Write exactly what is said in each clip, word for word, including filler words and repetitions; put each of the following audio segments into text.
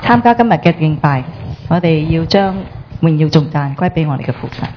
參加今日嘅敬拜，我哋要將榮耀頌讚歸俾我哋嘅父神。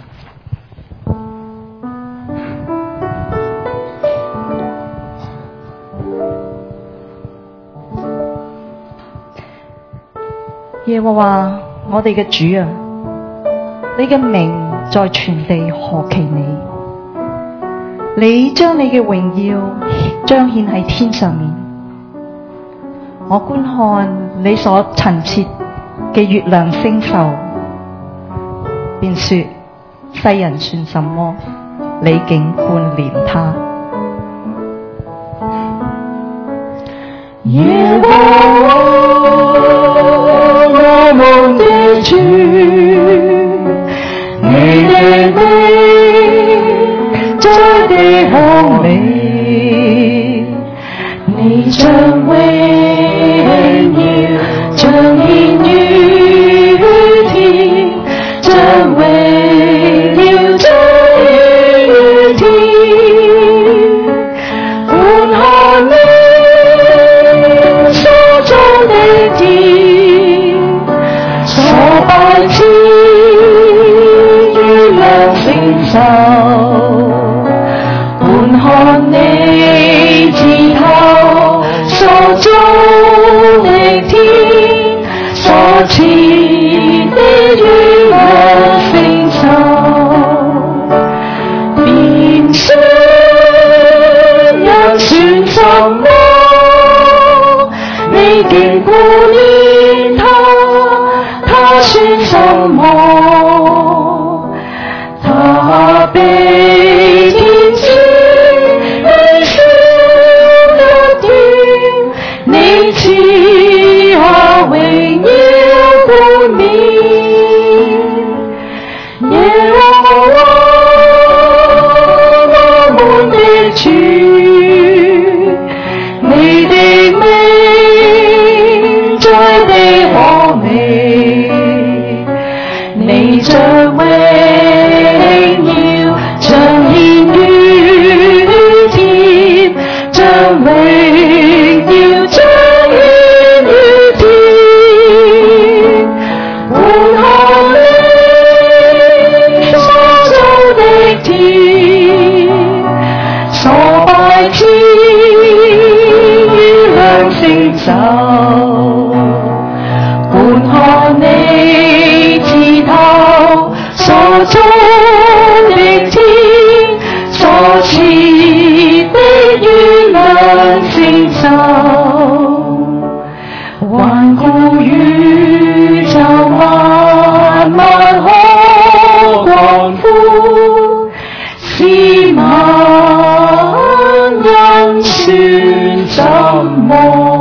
耶和華，我哋嘅主啊，你嘅名在全地何其美！你將你嘅榮耀彰顯喺天上面。我觀看你所陳設嘅月亮星宿，便說：世人算什麼？你竟觀念他。 耶和華，我們的主，你的名在地何美！你將榮耀彰顯於天，將榮耀彰顯於天，觀看你所造的天，所擺設月亮星宿，觀看你自頭所造的天，所設的月亮星宿，便說人算什麼？你竟顧念他，他算什麼？他被天使微笑一點，你賜下榮耀冠冕。耶和華，我們的主，你的名在地何美！你將榮耀彰顯於天，將榮耀彰顯於天，觀看你所造的天，所擺設月亮星宿，觀看你自頭所造的天，所設的月亮星宿，環顧宇宙萬萬可廣闊，是萬人算什麼？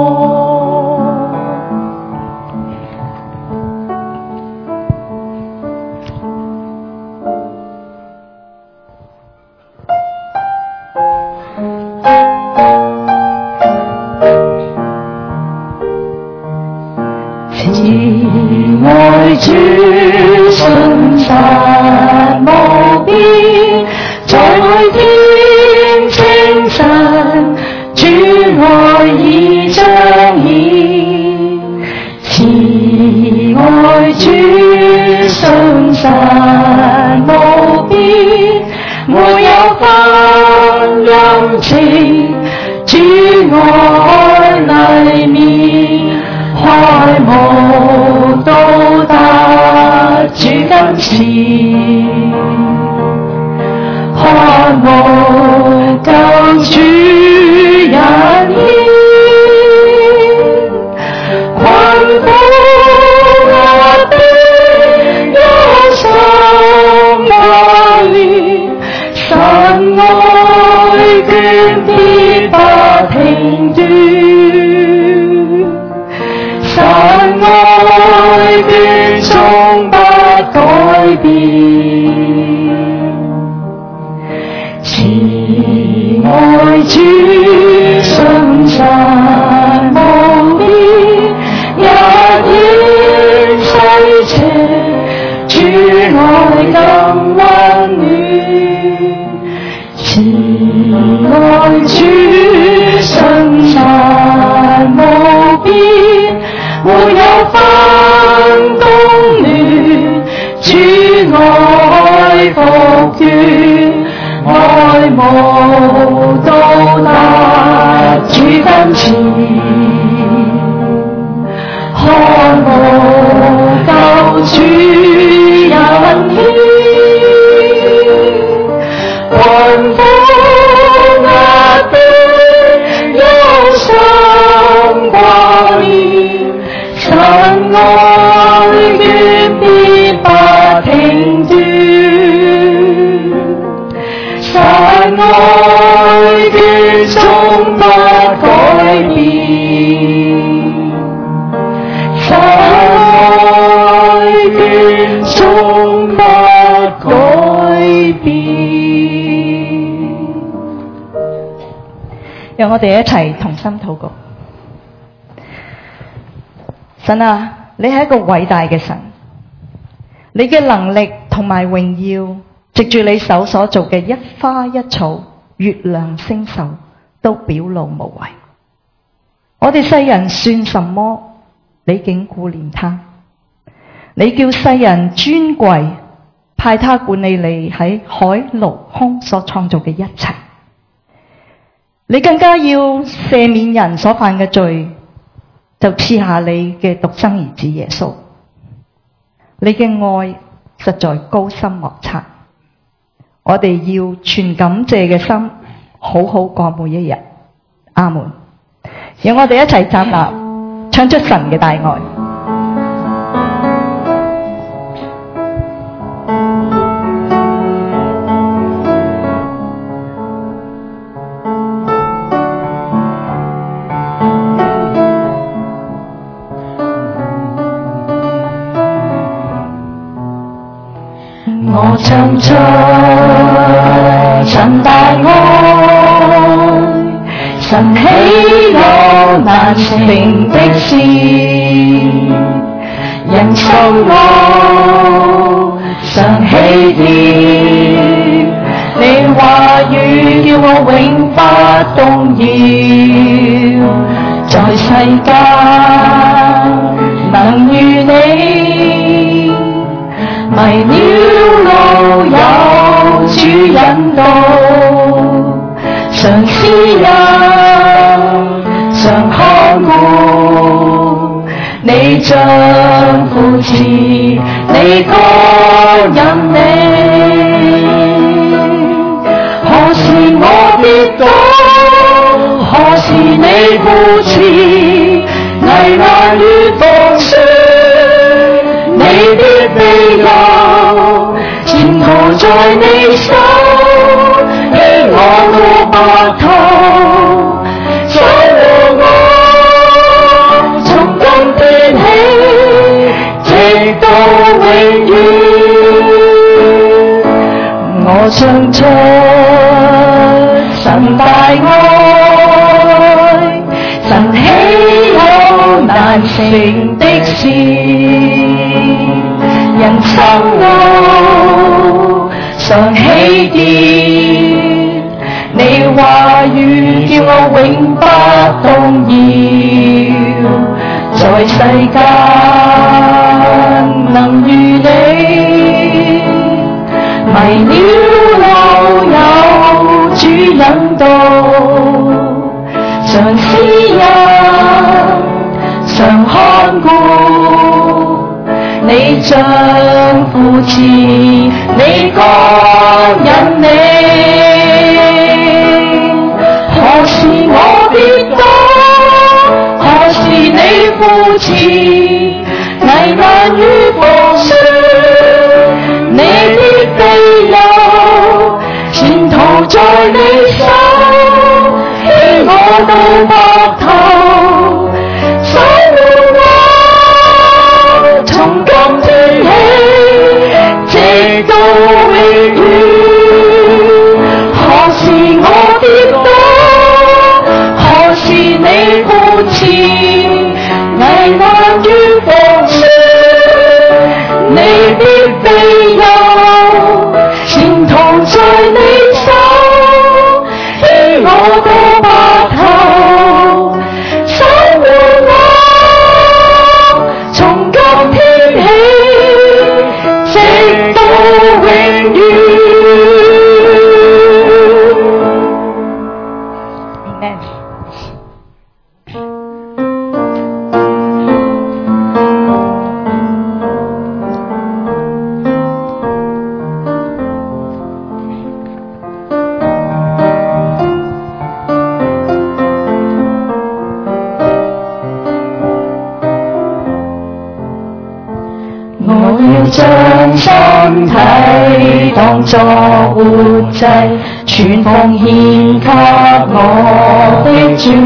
慈愛主信實無邊，在每天清晨，主愛已彰顯。慈愛主信實無邊，沒有分陰晴，主愛黎面，開幕到達主跟前，看我救主人牽，困苦我的憂心掛念，神愛眷必不停斷，神愛眷終不改變。慈愛主信實無邊，一點細情，主愛更溫暖。慈愛主信實無邊，沒有分主人牽，困苦壓迫憂傷掛念，神愛眷必不停斷，神愛眷終不改變，神愛眷終不改變。 讓我哋一齊同心禱告。神啊，你係一個偉大嘅神，你嘅能力同埋榮耀，藉住你手所做嘅一花一草、月亮星宿，都表露無遺。我哋世人算什麼？你竟顧念他。你叫世人尊貴，派他管理你喺海陸空所創造嘅一切。你更加要赦免人所犯嘅罪，就賜下你嘅獨生兒子耶穌。你嘅愛實在高深莫測，我哋要存感謝嘅心，好好過每一日。阿門。讓我哋一齊站立，唱出神嘅大愛。 我唱出神大愛，神喜有難成的事，人生我常喜悅，你話語叫我永不動搖，在世間能與你迷了路有主引導，常施恩常看顧，你將扶持你個引領，何時我跌倒，何時你扶持，危難與風霜你必庇佑，前途在你手，希我到白頭，守護我從今天起，直到永遠。我唱出神大愛，神喜有難成的事，人生路常喜悅，你話語叫我永不動搖，在世間能與你迷了路有主引導，常施恩常看顧，你將扶持你個引領，何時我跌倒，何時你扶持，危難與風霜你必庇佑，前途在你手，希我到白頭，守護我從今天起，直到永遠。何時我跌倒，何時你扶持，危難與風霜你必庇佑，前途在你手，希我到白頭，守護我從今天起，直到永遠。 我要將身體當作活祭，全奉獻給我的主。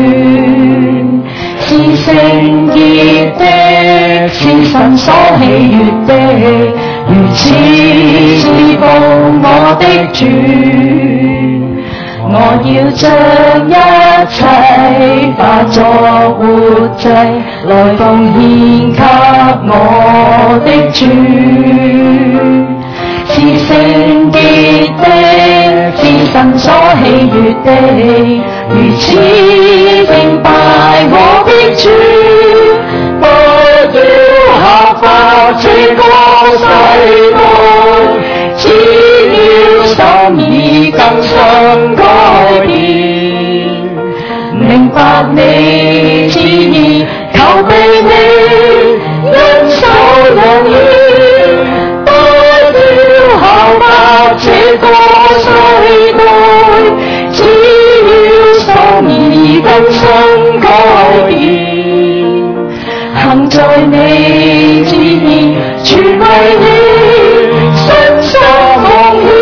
是聖潔的，是神所喜悅的，如此侍奉我的主。我要將一切化作活祭，來奉獻給我的主。是聖潔的，是神所喜悅的，如此敬拜我的主。不要效法這個世代，只要心意更新改變，明白你旨意，求被你恩手引牽。不要效法這個世代，只要心意更新改變，行在你旨意，全為你身心奉獻。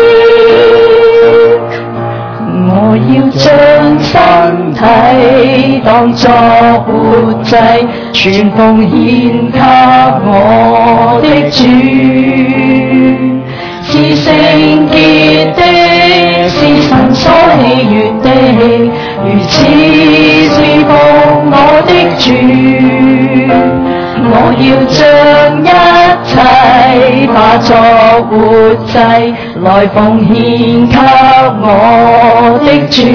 我要將身體當作活祭，全奉獻給我的主。是聖潔的，是神所喜悅的，如此侍奉我的主。我要將一切化作活祭，來奉獻給我的主。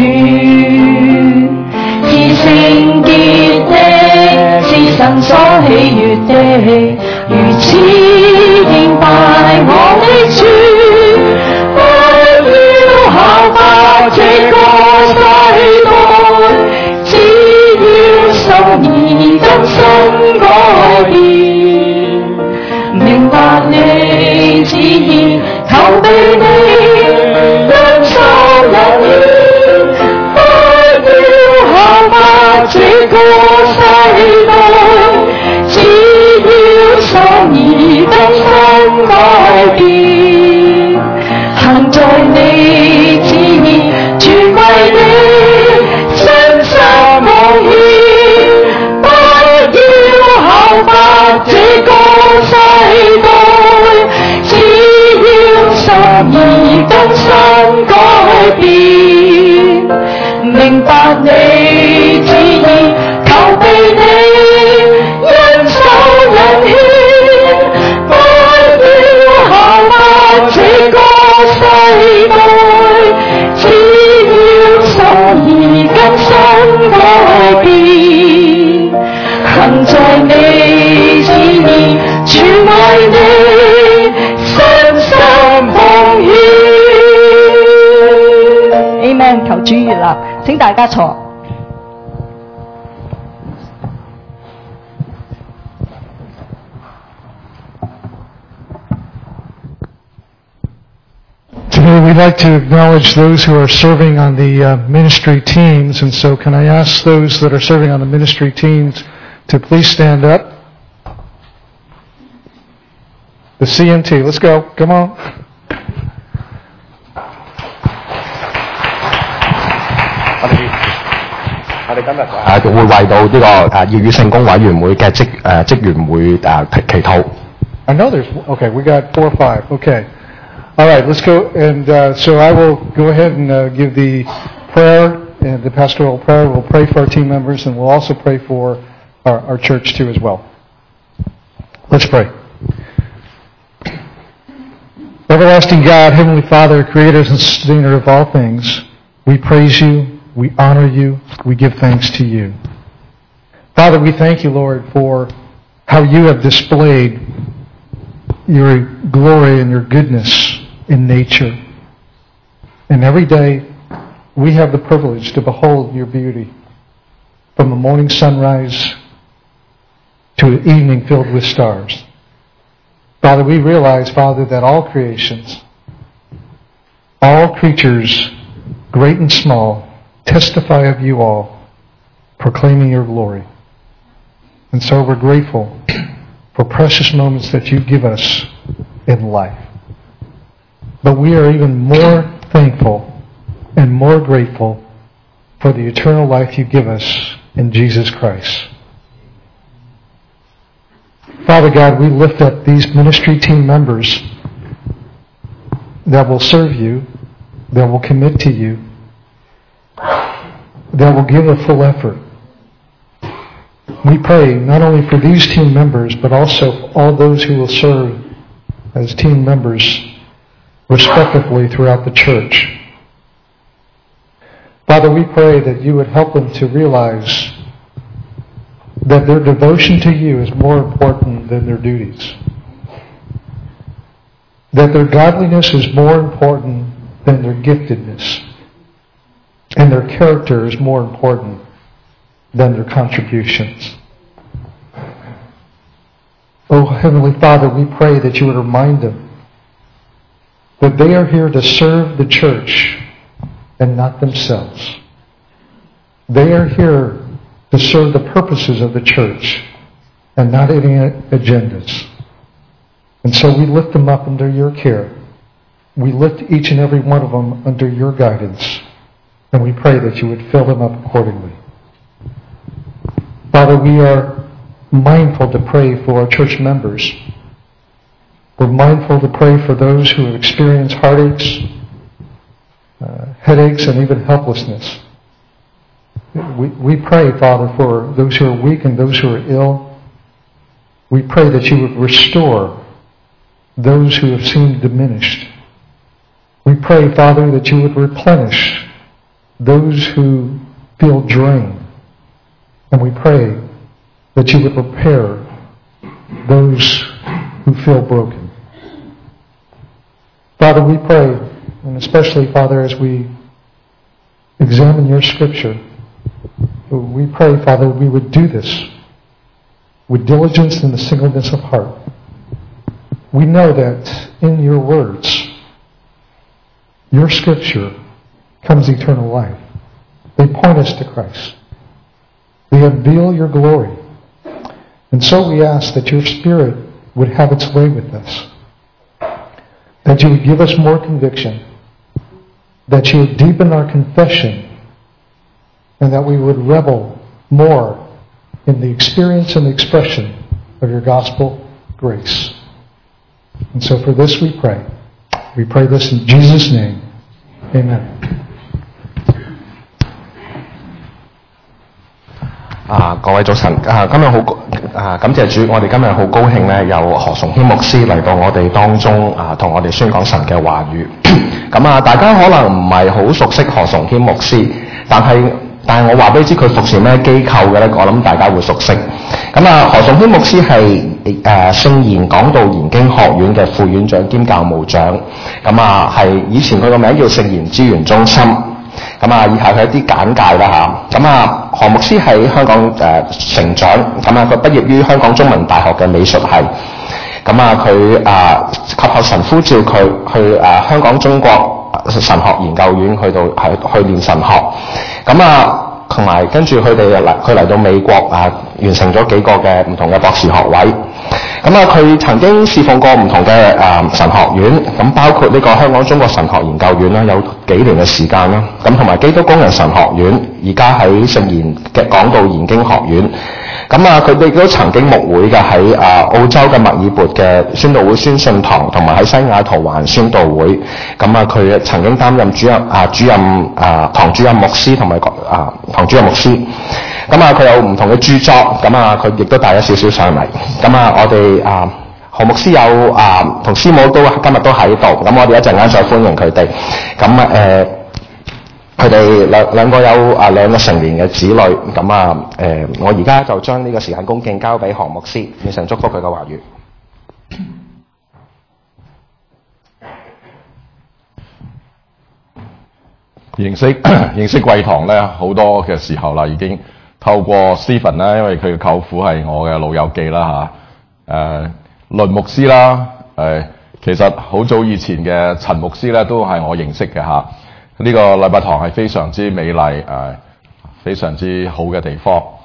是聖潔的，是神所喜悅的，如此敬拜我的主。不要效法這個世代，只要心意更新改變，明白你旨意，求被你恩手引牽。不要效法這個世代，只要心意更新改變，行在你旨意，全為你身心奉獻。不要效法這個世代，只要心意更新改變，明白你旨意，求被你恩手引牽。不要效法這個世代，只要心意更新改變，行在你旨意，全為你身心奉獻。 Amen， 求主悅納，請大家坐。 Today we'd like to acknowledge those who are serving on the uh, ministry teams, and so can I ask those that are serving on the ministry teams to please stand up. The C M T, let's go, come on. I know there's, okay, we got four or five, okay. All right, let's go, and uh, so I will go ahead and uh, give the prayer, and the pastoral prayer. We'll pray for our team members, and we'll also pray for our, our church too as well. Let's pray. Everlasting God, Heavenly Father, Creator and Sustainer of all things, we praise you, we honor you, we give thanks to you. Father, we thank you, Lord, for how you have displayed your glory and your goodness in nature. And every day we have the privilege to behold your beauty, from the morning sunrise to an evening filled with stars. Father, we realize, Father, that all creations, all creatures, great and small, testify of you all, proclaiming your glory. And so we're grateful for precious moments that you give us in life. But we are even more thankful and more grateful for the eternal life you give us in Jesus Christ. Father God, we lift up these ministry team members that will serve you, that will commit to you, that will give a full effort. We pray not only for these team members, but also for all those who will serve as team members respectively throughout the church. Father, we pray that you would help them to realize that their devotion to you is more important than their duties. That their godliness is more important than their giftedness. And their character is more important than their contributions. Oh, Heavenly Father, we pray that you would remind them that they are here to serve the church and not themselves. They are here to serve the purposes of the church and not any agendas. And so we lift them up under your care. We lift each and every one of them under your guidance. And we pray that you would fill them up accordingly. Father, we are mindful to pray for our church members. We're mindful to pray for those who have experienced heartaches, uh, headaches, and even helplessness. We, we pray, Father, for those who are weak and those who are ill. We pray that you would restore those who have seemed diminished. We pray, Father, that you would replenish those who feel drained. And we pray that you would repair those who feel broken. Father, we pray, and especially, Father, as we examine your scripture, we pray, Father, we would do this with diligence and the singleness of heart. We know that in your words, your scripture comes eternal life. They point us to Christ. They unveil your glory. And so we ask that your Spirit would have its way with us. That you would give us more conviction. That you would deepen our confession. And that we would revel more in the experience and the expression of your gospel grace. And so for this we pray. We pray this in Jesus' name. Amen. 啊，各位早晨！啊，今日好啊，感謝主，我哋今日好高興咧，有何崇謙牧師嚟到我哋當中啊，同我哋宣講神嘅話語。咁啊，大家可能唔係好熟悉何崇謙牧師，但係但係我話俾你知佢服侍咩機構嘅咧，我諗大家會熟悉。咁啊，何崇謙牧師係誒聖言講道研經學院嘅副院長兼教務長。咁啊，係以前佢個名叫聖言資源中心。咁啊，以下佢一啲簡介啦嚇。咁啊，何牧師喺香港誒、呃、成長，咁啊佢畢業於香港中文大學嘅美術系。咁啊佢啊及後神呼召佢去誒、呃、香港中國神學研究院去到係去練神學。咁啊同埋跟住佢哋嚟佢嚟到美國啊，完成咗幾個嘅唔同嘅博士學位。咁啊，佢曾經侍奉過唔同嘅誒、呃、神學院，咁包括呢個香港中國神學研究院啦，有幾年嘅時間啦。咁同埋基督工人神學院，而家喺聖言嘅講道研經學院。咁啊，佢哋都曾經牧會嘅喺啊澳洲嘅墨爾本嘅宣道會宣信堂，同埋喺西雅圖環宣道會。咁啊，佢曾經擔任主任啊主任啊堂主任牧師同埋啊堂主任牧師。咁啊，佢有唔同嘅著作，咁啊，佢亦都帶咗少少上嚟。咁啊，我哋啊何牧師有啊同師母都今日都喺度，咁我哋一陣間再歡迎佢哋。咁啊誒，佢哋兩兩個有啊兩個成年嘅子女，咁啊誒，我而家就將呢個時間恭敬交俾何牧師，願神祝福佢嘅話語。 認識認識貴堂咧，好多嘅時候啦，已經透過 Stephen 啦，因為佢嘅舅父係我嘅老友記啦嚇。誒倫牧師啦，誒其實好早以前嘅陳牧師咧，都係我認識嘅嚇。呢個禮拜堂係非常之美麗誒，非常之好嘅地方。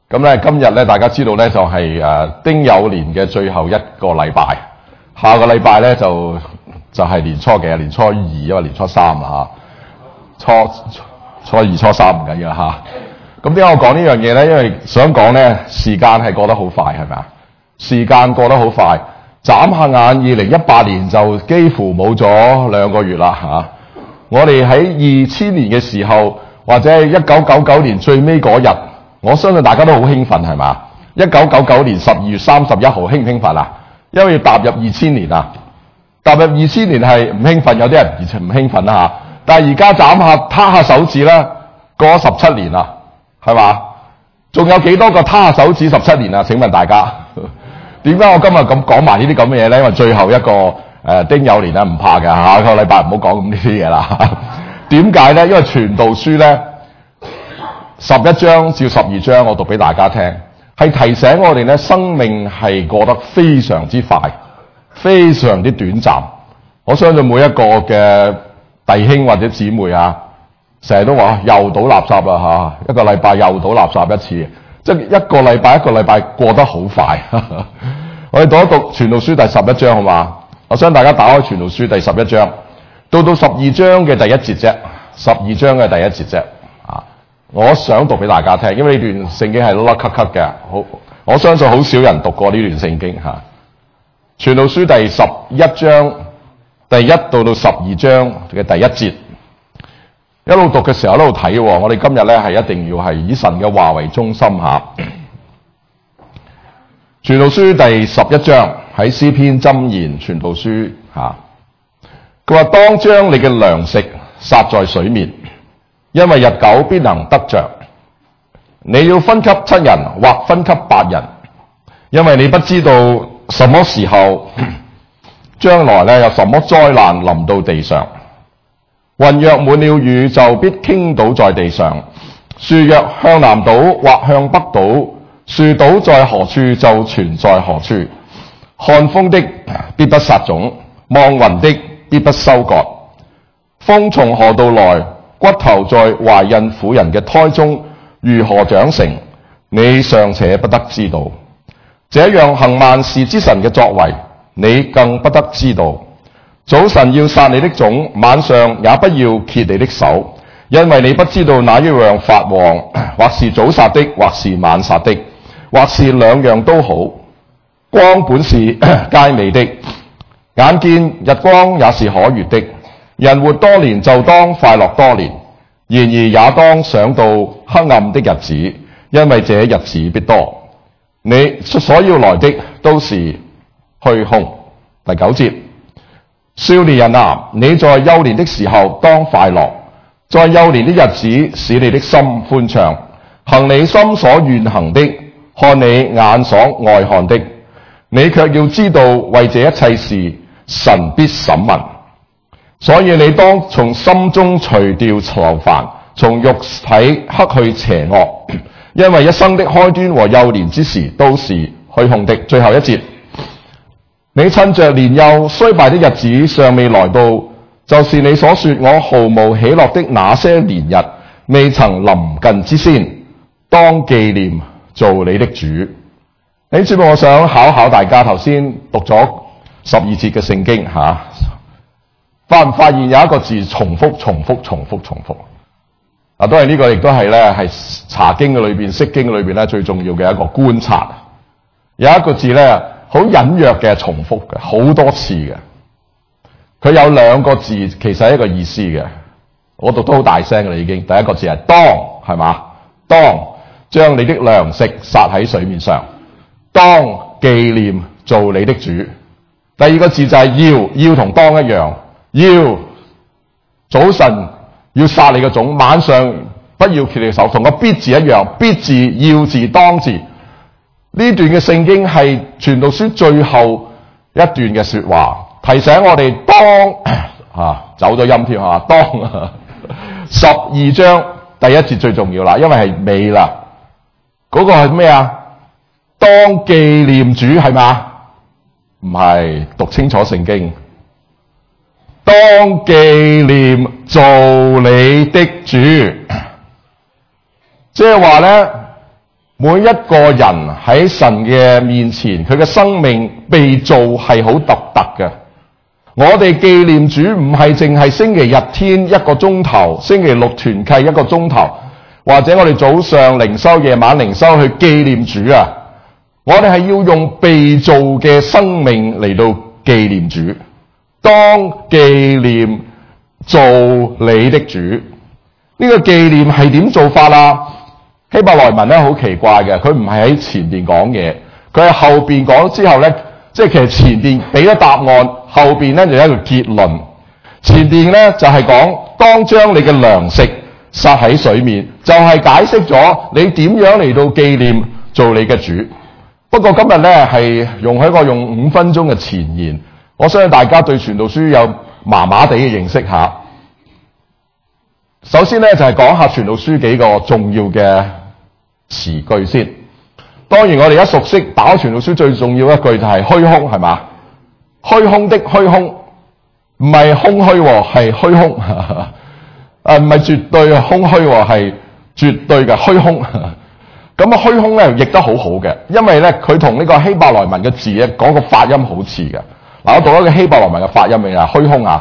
咁咧今日咧大家知道咧就係、是、誒丁酉年嘅最後一個禮拜，下個禮拜咧就就係、是、年初幾啊？年初二因為年初三啦嚇，初初二初三唔緊要嚇。咁點解我講呢樣嘢咧？因為想講咧時間係過得好快，係咪啊？時間過得好快，眨下眼二零一八年就幾乎冇咗兩個月啦嚇。我哋喺二千年嘅時候，或者係一九九九年最尾嗰日，我相信大家都好興奮，係嘛？一九九九年十二月三十一號興唔興奮啊？因為要踏入二千年啊！踏入二千年係唔興奮，有啲人完全唔興奮啦嚇。但係而家斬下攤下手指啦，過咗十七年啦，係嘛？仲有幾多個攤下手指十七年啊？請問大家點解我今日咁講埋呢啲咁嘅嘢咧？因為最後一個誒、呃、丁酉年啊，唔怕嘅，下個禮拜唔好講咁呢啲嘢啦。點解咧？因為傳道書咧十一章至十二章，我讀俾大家聽，係提醒我哋咧，生命係過得非常之快，非常之短暫。我相信每一個嘅弟兄或者姊妹啊，成日都話又倒垃圾啦嚇，一個禮拜又倒垃圾一次，即係一個禮拜一個禮拜過得好快。我哋讀一讀傳道書第十一章好嘛？我想大家打開傳道書第十一章，到到十二章嘅第一節啫，十二章嘅第一節啫。啊，我想讀俾大家聽，因為呢段聖經係甩咳咳嘅，好，我相信好少人讀過呢段聖經嚇。傳道書第十一章第一到到十二章嘅第一節，一路讀嘅時候一路睇。我哋今日咧係一定要係以神嘅話為中心嚇。傳道書第十一章喺詩篇箴言傳道書嚇，佢話當將你嘅糧食撒在水面，因為日久必能得着。你要分給七人或分給八人，因為你不知道什麼時候將來咧有什麼災難臨到地上。雲若滿了雨，就必傾倒在地上；樹若向南倒或向北倒，樹倒在何處就存在何處。看風的必不撒種，望雲的必不收割。風從何度來？骨頭在懷孕婦人嘅胎中如何長成？你尚且不得知道。這樣行萬事之神嘅作為，你更不得知道。早晨要撒你的種，晚上也不要歇你的手，因為你不知道哪一樣發旺，或是早撒的，或是晚撒的，或是兩樣都好。光本是佳美的，眼見日光也是可悅的。人活多年就當快樂多年，然而也當想到黑暗的日子，因為這日子必多。你所要來的都是虛空。第九節，少年人啊，你在幼年的時候當快樂，在幼年的日子使你的心歡暢，行你心所願行的，看你眼所愛看的。你卻要知道，為這一切事，神必審問。所以你當從心中除掉愁煩，從肉體克去邪惡，因為一生的開端和幼年之時都是虛空的。最後一節，你趁着年幼衰敗的日子尚未來到，就是你所說我毫無喜樂的那些年日未曾臨近之先，當紀念做你的主。你知唔知我想考考大家，頭先讀咗十二節嘅聖經吓、啊，發唔發現有一個字重複、重複、重複、重複？啊，都係呢個，亦都係咧，係查經嘅裏邊、釋經嘅裏邊咧最重要嘅一個觀察。有一個字咧，好隱約嘅重複嘅，好多次嘅。佢有兩個字，其實係一個意思嘅。我讀得好大聲嘅啦，已經。第一個字係當，係嘛？當將你的糧食撒喺水面上。當紀念做你的主。第二個字就係要，要同當一樣，要早晨要撒你嘅種，晚上不要歇你嘅手，同個必字一樣，必字、要字、當字。呢段嘅聖經係傳道書最後一段嘅說話，提醒我哋當啊走咗音添吓，當十二章第一節最重要啦，因為係尾啦。嗰、那個係咩啊？當紀念主係嘛？唔係，讀清楚聖經。當紀念做你的主，即係話咧， 每一個人喺神嘅面前，佢嘅生命被造係好獨特嘅。我哋紀念主唔係淨係星期日天一個鐘頭，星期六團契一個鐘頭，或者我哋早上靈修、夜晚靈修去紀念主啊！我哋係要用被造嘅生命嚟到紀念主。當紀念造你的主，呢、這個紀念係點做法啊？希伯來文咧好奇怪嘅，佢唔係喺前邊講嘢，佢係後邊講之後咧，即係其實前邊俾咗答案，後邊咧就有一個結論。前邊咧就係講當將你嘅糧食撒喺水面，就係、是、解釋咗你點樣嚟到紀念做你嘅主。不過今日咧係容許我用五分鐘嘅前言，我相信大家對傳道書有麻麻地嘅認識下。首先咧就係、是、講下傳道書幾個重要嘅詞句先。當然我哋而家熟悉打開傳道書最重要一句就係虛空，係嘛？虛空的虛空，唔係空虛，係虛空。誒唔係絕對空虛，係絕對嘅虛空。咁啊虛空咧譯得好好嘅，因為咧佢同呢個希伯來文嘅字咧講個發音好似嘅。嗱，我讀一個希伯來文嘅發音嘅啊，虛空啊。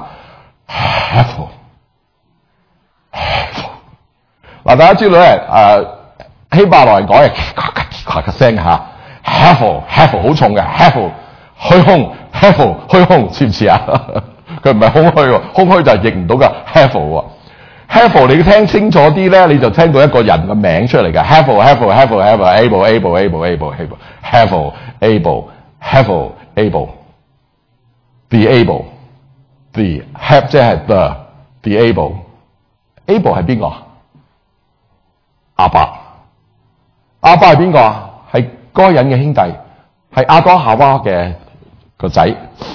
嗱，大家知道咧，誒、呃、希伯來人講係咔咔咔咔聲嚇 ，hevel hevel 好重嘅 hevel 虛空 hevel 虛空，似唔似啊？佢唔係空虛喎，空虛就係譯唔到嘅 hevel 喎。hevel 你要聽清楚啲咧，你就聽到一個人嘅名出嚟嘅 hevel hevel hevel hevel able able able able able hevel able hevel able be able the have 即係 the be able able 係邊個？亞伯，亞伯係邊個啊？係該隱嘅兄弟，係亞當夏娃嘅個仔。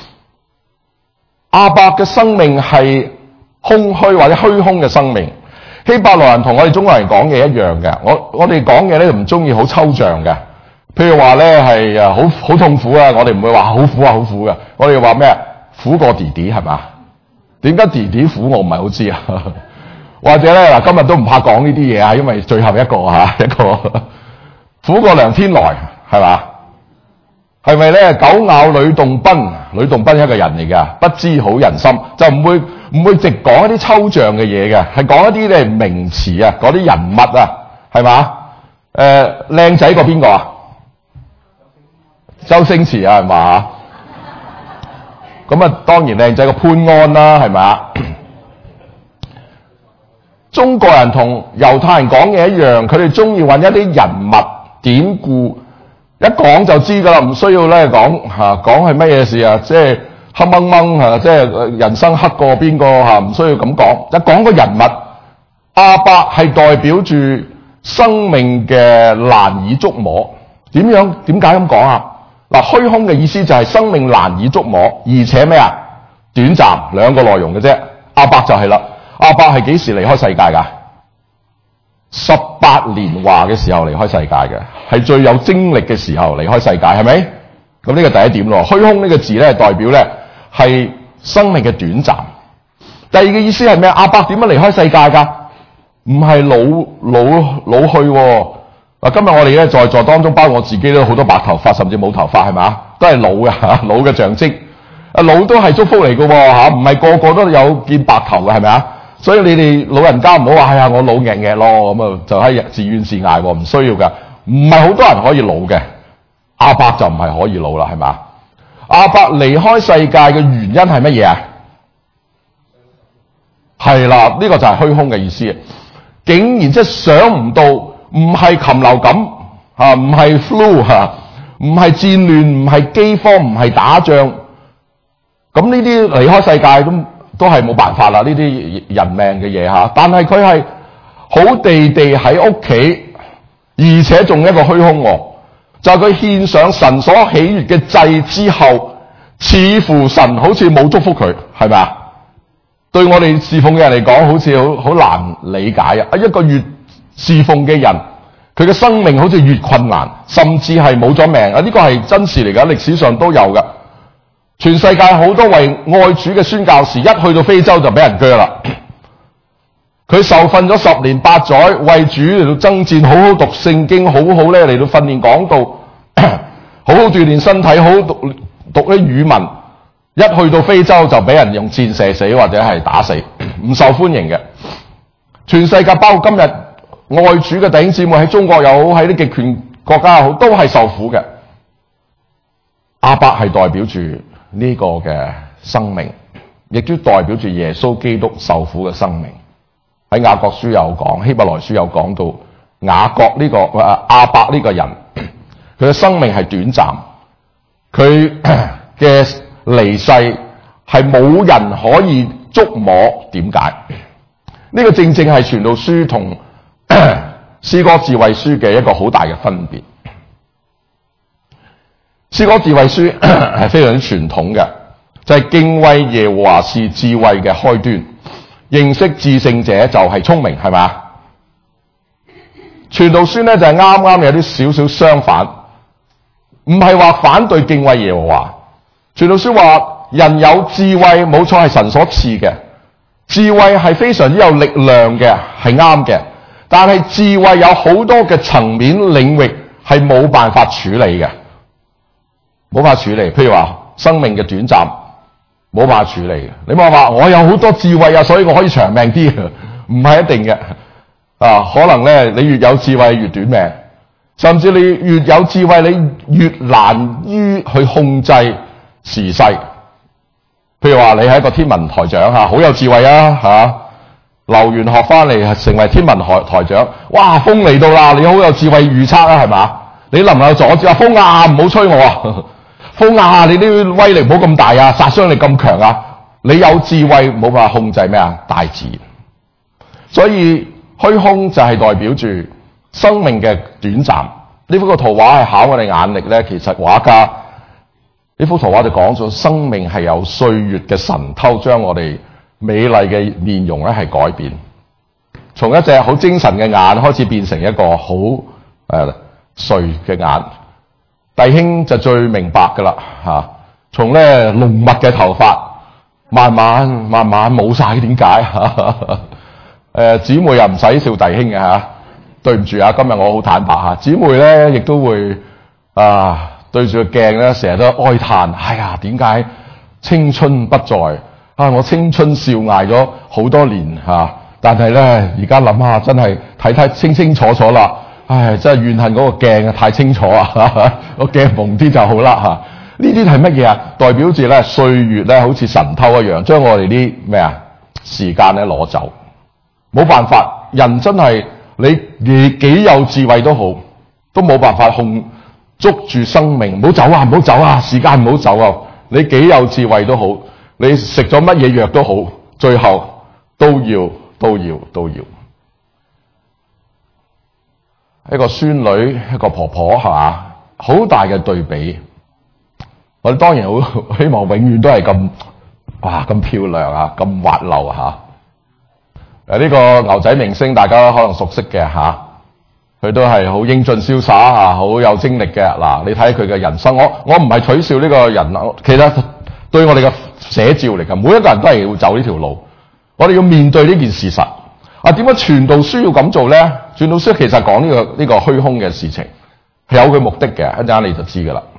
亞伯嘅生命係空虛或者虛空嘅生命。希伯來人同我哋中國人講嘅一樣嘅，我我哋講嘅咧唔中意好抽象嘅。譬如話咧係誒好好痛苦啊，我哋唔會話好苦啊好苦嘅，我哋話咩啊？苦過弟弟係嘛？點解弟弟苦我唔係好知啊？或者咧嗱，今日都唔怕講呢啲嘢啊，因為最後一個嚇一個苦過梁天來係嘛？係咪咧？狗咬呂洞賓，呂洞賓係一個人嚟㗎，不知好人心，就唔會唔會直講一啲抽象嘅嘢嘅，係講一啲咧名詞啊，嗰啲人物啊，係嘛？誒靚仔過邊個啊？周星馳啊，係嘛？咁啊，當然靚仔過潘安啦，係咪？中國人同猶太人講嘅一樣，佢哋中意揾一啲人物典故，一講就知噶啦，唔需要咧講嚇，講係乜嘢事啊？即係黑掹掹嚇，即係人生黑過邊個嚇，唔需要咁講。一講個人物，亞伯係代表住生命嘅難以捉摸。點樣？點解咁講啊？嗱，虛空嘅意思就係生命難以捉摸，而且咩啊？短暫，兩個內容嘅啫。亞伯就係啦。亞伯係幾時離開世界噶？十八年華嘅時候離開世界嘅，係最有精力嘅時候離開世界，係咪？咁呢個第一點咯。虛空呢個字咧，代表咧係生命嘅短暫。第二個意思係咩？亞伯點樣離開世界噶？唔係老老老去喎。嗱，今日我哋咧在座當中，包括我自己都好多白頭髮，甚至冇頭髮，係嘛？都係老嘅吓，老嘅象徵。啊，老都係祝福嚟嘅吓，唔係個個都有見白頭嘅，係咪啊？所以你哋老人家唔好話，哎呀，我老嘅嘅咯，咁啊就喺自怨自艾，唔需要噶。唔係好多人可以老嘅，亞伯就唔係可以老啦，係嘛？亞伯離開世界嘅原因係乜嘢啊？係啦，呢、這個就係虛空嘅意思。竟然即係想唔到，唔係禽流感吓，唔係 flu 吓，唔係戰亂，唔係饑荒，唔係打仗。咁呢啲離開世界都。都係冇辦法啦，呢啲人命嘅嘢吓，但係佢係好地地喺屋企，而且仲一個虛空喎，就係佢獻上神所喜悅嘅祭之後，似乎神好似冇祝福佢，係咪啊？對我哋侍奉嘅人嚟講，好似好好難理解啊！一個越侍奉嘅人，佢嘅生命好似越困難，甚至係冇咗命啊！呢個係真事嚟㗎，歷史上都有㗎。全世界好多為愛主嘅宣教士，一去到非洲就俾人鋸啦。 佢受訓咗十年八載，為主嚟到爭戰，好好讀聖經，好好咧嚟到訓練講道，好好鍛煉身體，好好讀讀啲語文。一去到非洲就俾人用箭射死或者係打死，唔受歡迎嘅。全世界包括今日愛主嘅弟兄姊妹喺中國又好，喺啲極權國家又好，都係受苦嘅。亞伯係代表住呢個嘅生命，亦都代表住耶穌基督受苦嘅生命。喺雅各書有講，希伯來書有講到雅各呢、這個亞伯呢個人，佢嘅生命係短暫，佢嘅離世係冇人可以觸摸。點解？呢、這個正正係傳道書同詩歌智慧書嘅一個好大嘅分別。詩歌智慧書係非常之傳統嘅，就係、是、敬畏耶和華是智慧嘅開端，認識至聖者就係聰明，係咪啊？傳道書咧就係啱啱有啲少少相反，唔係話反對敬畏耶和華。傳道書話人有智慧，冇錯係神所賜嘅，智慧係非常之有力量嘅，係啱嘅。但係智慧有好多嘅層面領域係冇辦法處理嘅。冇法處理，譬如話生命嘅短暫，冇法處理嘅。你冇話我有好多智慧啊，所以我可以長命啲，唔係一定嘅。啊，可能咧你越有智慧越短命，甚至你越有智慧你越難於去控制時勢。譬如話你係一個天文台長吓，好有智慧啊吓，留完學翻嚟成為天文台台長，哇，風嚟到啦，你好有智慧預測啊，係嘛？你能唔能夠阻止啊？風啊，唔好吹我啊！風啊，你啲威力唔好咁大啊，殺傷力咁強啊！你有智慧冇辦法控制咩啊？大自然。所以虛空就係代表住生命嘅短暫。呢幅個圖畫係考我哋眼力咧，其實畫家呢幅圖畫就講咗生命係有歲月嘅神偷，將我哋美麗嘅面容咧係改變，從一隻好精神嘅眼開始變成一個好誒垂嘅眼。弟兄就最明白噶啦吓，從咧濃密嘅頭髮慢慢慢慢冇晒，點解？誒，姊妹又唔使笑弟兄嘅吓，對唔住啊，今日我好坦白吓，姊妹咧亦都會啊對住個鏡咧，成日都哀嘆，哎呀，點解青春不在啊？我青春少艾咗好多年吓、啊，但係咧而家諗下，真係睇睇清清楚楚啦。唉，真係怨恨嗰個鏡啊，太清楚啊！個鏡蒙啲就好啦吓。呢啲係乜嘢啊？代表住咧歲月咧，好似神偷一樣，將我哋啲咩啊時間咧攞走。冇辦法，人真係你你幾有智慧都好，都冇辦法控捉住生命。唔好走啊，唔好走啊，時間唔好走啊！你幾有智慧都好，你食咗乜嘢藥都好，最後都要都要都要。一個孫女，一個婆婆，係嘛？好大嘅對比。我哋當然好希望永遠都係咁，哇咁漂亮啊，咁滑溜啊吓。誒，呢個牛仔明星大家可能熟悉嘅吓，佢都係好英俊瀟灑啊，好有精力嘅。嗱，你睇佢嘅人生，我我唔係取笑呢個人啊，其實對我哋嘅寫照嚟㗎。每一個人都係要走呢條路，我哋要面對呢件事實。啊，點解傳道書要咁做咧？傳道書其實講呢、這個呢、這個虛空嘅事情，係有佢目的嘅，一陣間你就知噶啦。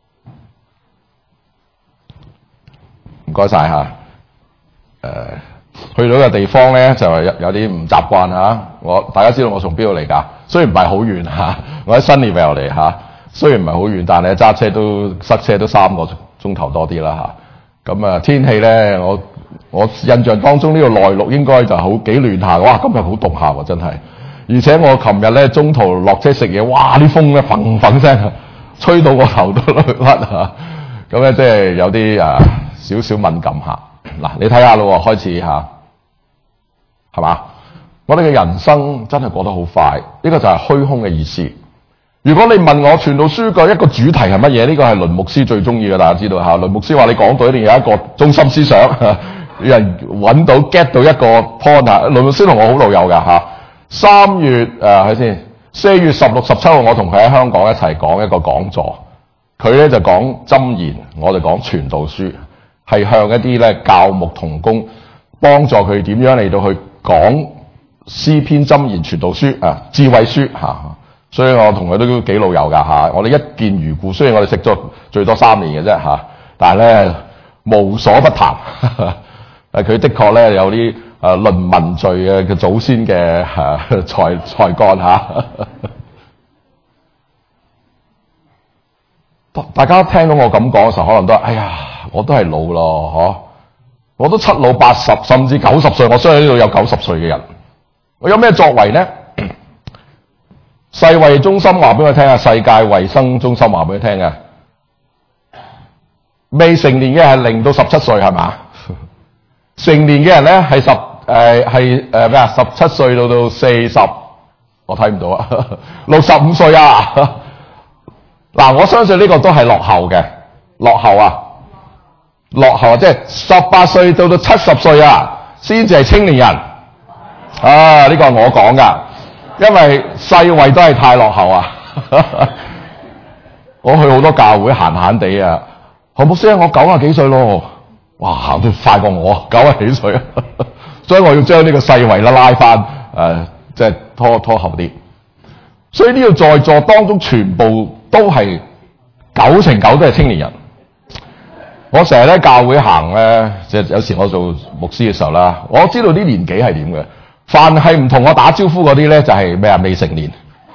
唔該晒吓。誒、呃，去到個地方咧，就係有有啲唔習慣吓。我大家知道我從邊度嚟㗎？雖然唔係好遠吓，我喺 Sunnyvale 嚟吓。雖然唔係好遠，但係揸車都塞車都三個鐘頭多啲啦吓。咁啊，天氣咧我。我印象當中呢個內陸應該就好幾暖下，哇！今日好凍下喎，真係。而且我琴日咧中途落車食嘢，哇！啲風咧嘭嘭聲，吹到我頭都甩啊！咁咧即係有啲啊少少敏感下。嗱，你睇下咯，開始吓，係嘛？我哋嘅人生真係過得好快，呢個就係虛空嘅意思。如果你問我傳道書嘅一個主題係乜嘢？呢個係倫牧師最中意嘅，大家知道吓。倫牧師話你講到一定有一個中心思想。有人揾到 get 到一個 point 啊！倫牧師同我好老友㗎吓。三月誒睇先，四月十六、十七號我同佢喺香港一齊講一個講座。佢咧就講箴言，我哋講傳道書，係向一啲咧教牧同工幫助佢點樣嚟到去講詩篇箴言傳道書啊，智慧書嚇、啊，所以我同佢都幾老友㗎嚇。我哋一見如故，雖然我哋識咗最多三年嘅啫嚇，但係咧無所不談。誒，佢的確咧有啲誒論文序嘅嘅祖先嘅誒才才幹嚇。大家聽到我咁講嘅時候，可能都係哎呀，我都係老咯，嗬，我都七老八十，甚至九十歲。我相信呢度有九十歲嘅人，我有咩作為呢？世衛中心話俾我聽啊，世界衛生中心話俾我聽嘅，未成年嘅係零到十七歲係嘛？成年嘅人咧係十誒係誒咩啊？十七歲到到四十，我睇唔到啊，六十五歲啊！嗱，我相信呢個都係落後嘅，落後啊，落後啊，即係十八歲到到七十歲啊，先至係青年人。啊，呢個係我講噶，因為世衛都係太落後啊。我去好多教會閒閒地啊，何牧師，我九啊幾歲咯，哇，行得快過我，九啊幾歲啊，所以我要將呢個世衛啦拉翻，誒、呃，即係拖拖後啲。所以呢度在座當中全部都係九成九都係青年人。我成日咧教會行咧，即係有時我做牧師嘅時候啦，我知道啲年紀係點嘅。凡係唔同我打招呼嗰啲咧，就係咩啊？未成年，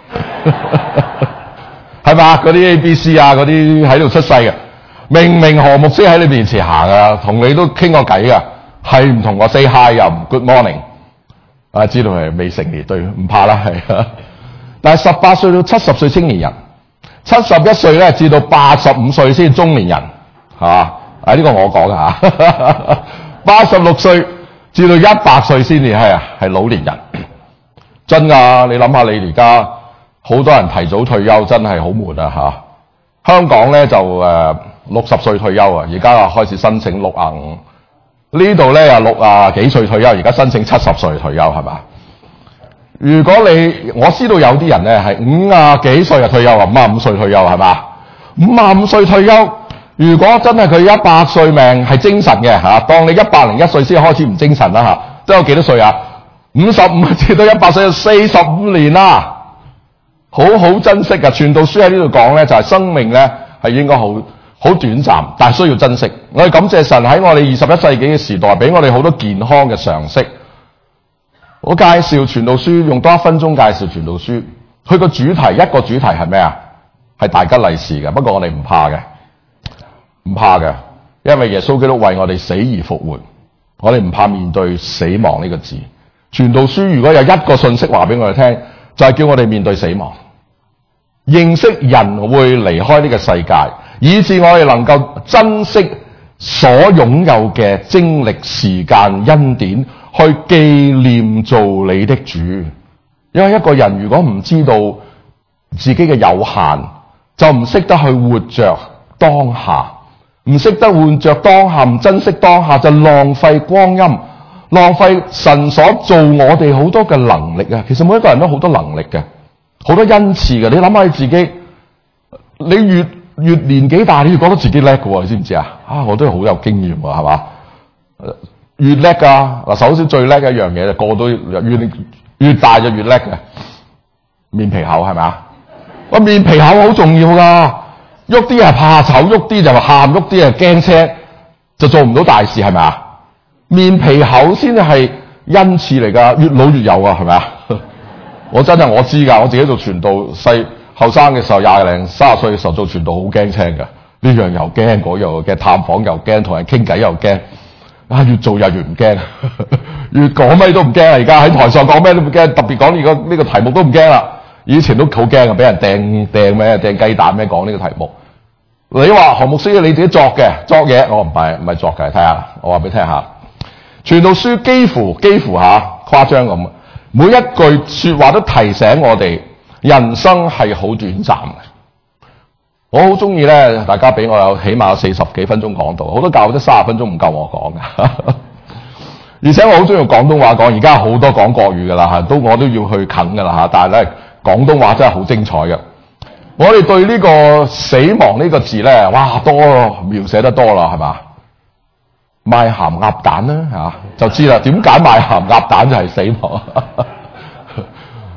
係嘛？嗰啲 A B C 啊，嗰啲喺度出世嘅，明明何牧師喺你面前行啊，同你都傾過偈噶，係唔同我 say hi 又唔 good morning， 啊，知道係未成年，對，唔怕啦，係啊。但係十八歲到七十歲青年人，七十一歲咧至到八十五歲先中年人，係嘛？啊，呢個我講嘅嚇，八十六歲至到一百歲先至係啊，係老年人。真㗎，你諗下，你而家好多人提早退休，真係好悶啊嚇！香港咧就誒六十歲退休啊，而家啊開始申請六啊五。呢度咧又六啊幾歲退休，而家申請七十歲退休係嘛？如果你我知道有啲人咧係五啊幾歲就退休啊，五啊五歲退休係嘛？五啊五歲退休，如果真係佢一百歲命係精神嘅嚇，當你一百零一歲先開始唔精神啦嚇，都有幾多歲啊？五十五至到一百歲，四十五年啦，好好珍惜啊！傳道書喺呢度講咧，就係生命咧係應該好好短暫，但係需要珍惜。我哋感謝神喺我哋二十一世紀嘅時代，俾我哋好多健康嘅常識。我介紹傳道書，用多一分鐘介紹傳道書。佢個主題一個主題係咩啊？係大吉利是嘅。不過我哋唔怕嘅，唔怕嘅，因為耶穌基督為我哋死而復活，我哋唔怕面對死亡呢個字。傳道書如果有一個信息話俾我哋聽，就係叫我哋面對死亡，認識人會離開呢個世界，以致我哋能夠珍惜所擁有嘅精力、時間、恩典，去紀念做你的主。因為一個人如果唔知道自己嘅有限，就唔識得去活着當下，唔識得活着當下，唔珍惜當下，就浪費光陰，浪費神所做我哋好多嘅能力啊！其實每一個人都好多能力嘅，好多恩賜嘅。你諗下你自己，你越越年紀大，你越覺得自己叻嘅，你知唔知啊？啊，我都係好有經驗喎，係嘛？越叻噶嗱，首先最叻嘅一樣嘢，個個都越越大就越叻嘅，面皮厚係咪啊？喂，面皮厚好重要噶，喐啲係怕醜，喐啲就喊，喐啲係驚青，就做唔到大事係咪啊？面皮厚先係恩賜嚟噶，越老越有啊，係咪啊？我真係我知噶，我自己做傳道，細後生嘅時候廿零三十歲嘅時候做傳道好驚青噶，呢樣又驚，嗰樣又驚，探訪又驚，同人傾偈又驚，啊越做又越唔驚，越講咩都唔驚啊！而家喺台上講咩都唔驚，特別講呢個呢個題目都唔驚啦。以前都好驚啊，俾人掟掟咩掟雞蛋咩講呢個題目。你話何牧師你自己作嘅作嘢，我唔係唔係作嘅，睇下我話俾你聽下。傳道書幾乎幾乎吓誇張咁，每一句說話都提醒我哋人生係好短暫嘅。我好中意咧，大家俾我有起碼有四十幾分鐘講到，好多教會都三十分鐘唔夠我講嘅。而且我好中意用廣東話講，而家好多講國語噶啦吓，都我都要去啃噶啦吓。但係咧廣東話真係好精彩嘅。我哋對呢個死亡呢個字咧，哇多描寫得多啦，係嘛？賣鹹鴨蛋啦吓，就知啦。點解賣鹹鴨蛋就係死亡？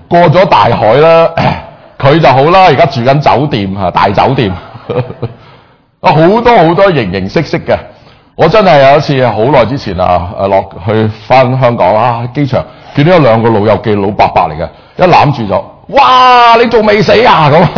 過咗大海啦，佢就好啦，而家住緊酒店嚇，大酒店，啊好多好多形形色色嘅。我真係有一次好耐之前啊，誒落去翻香港啊，機場見到有兩個老友記老伯伯嚟嘅，一攬住就，哇！你仲未死啊咁，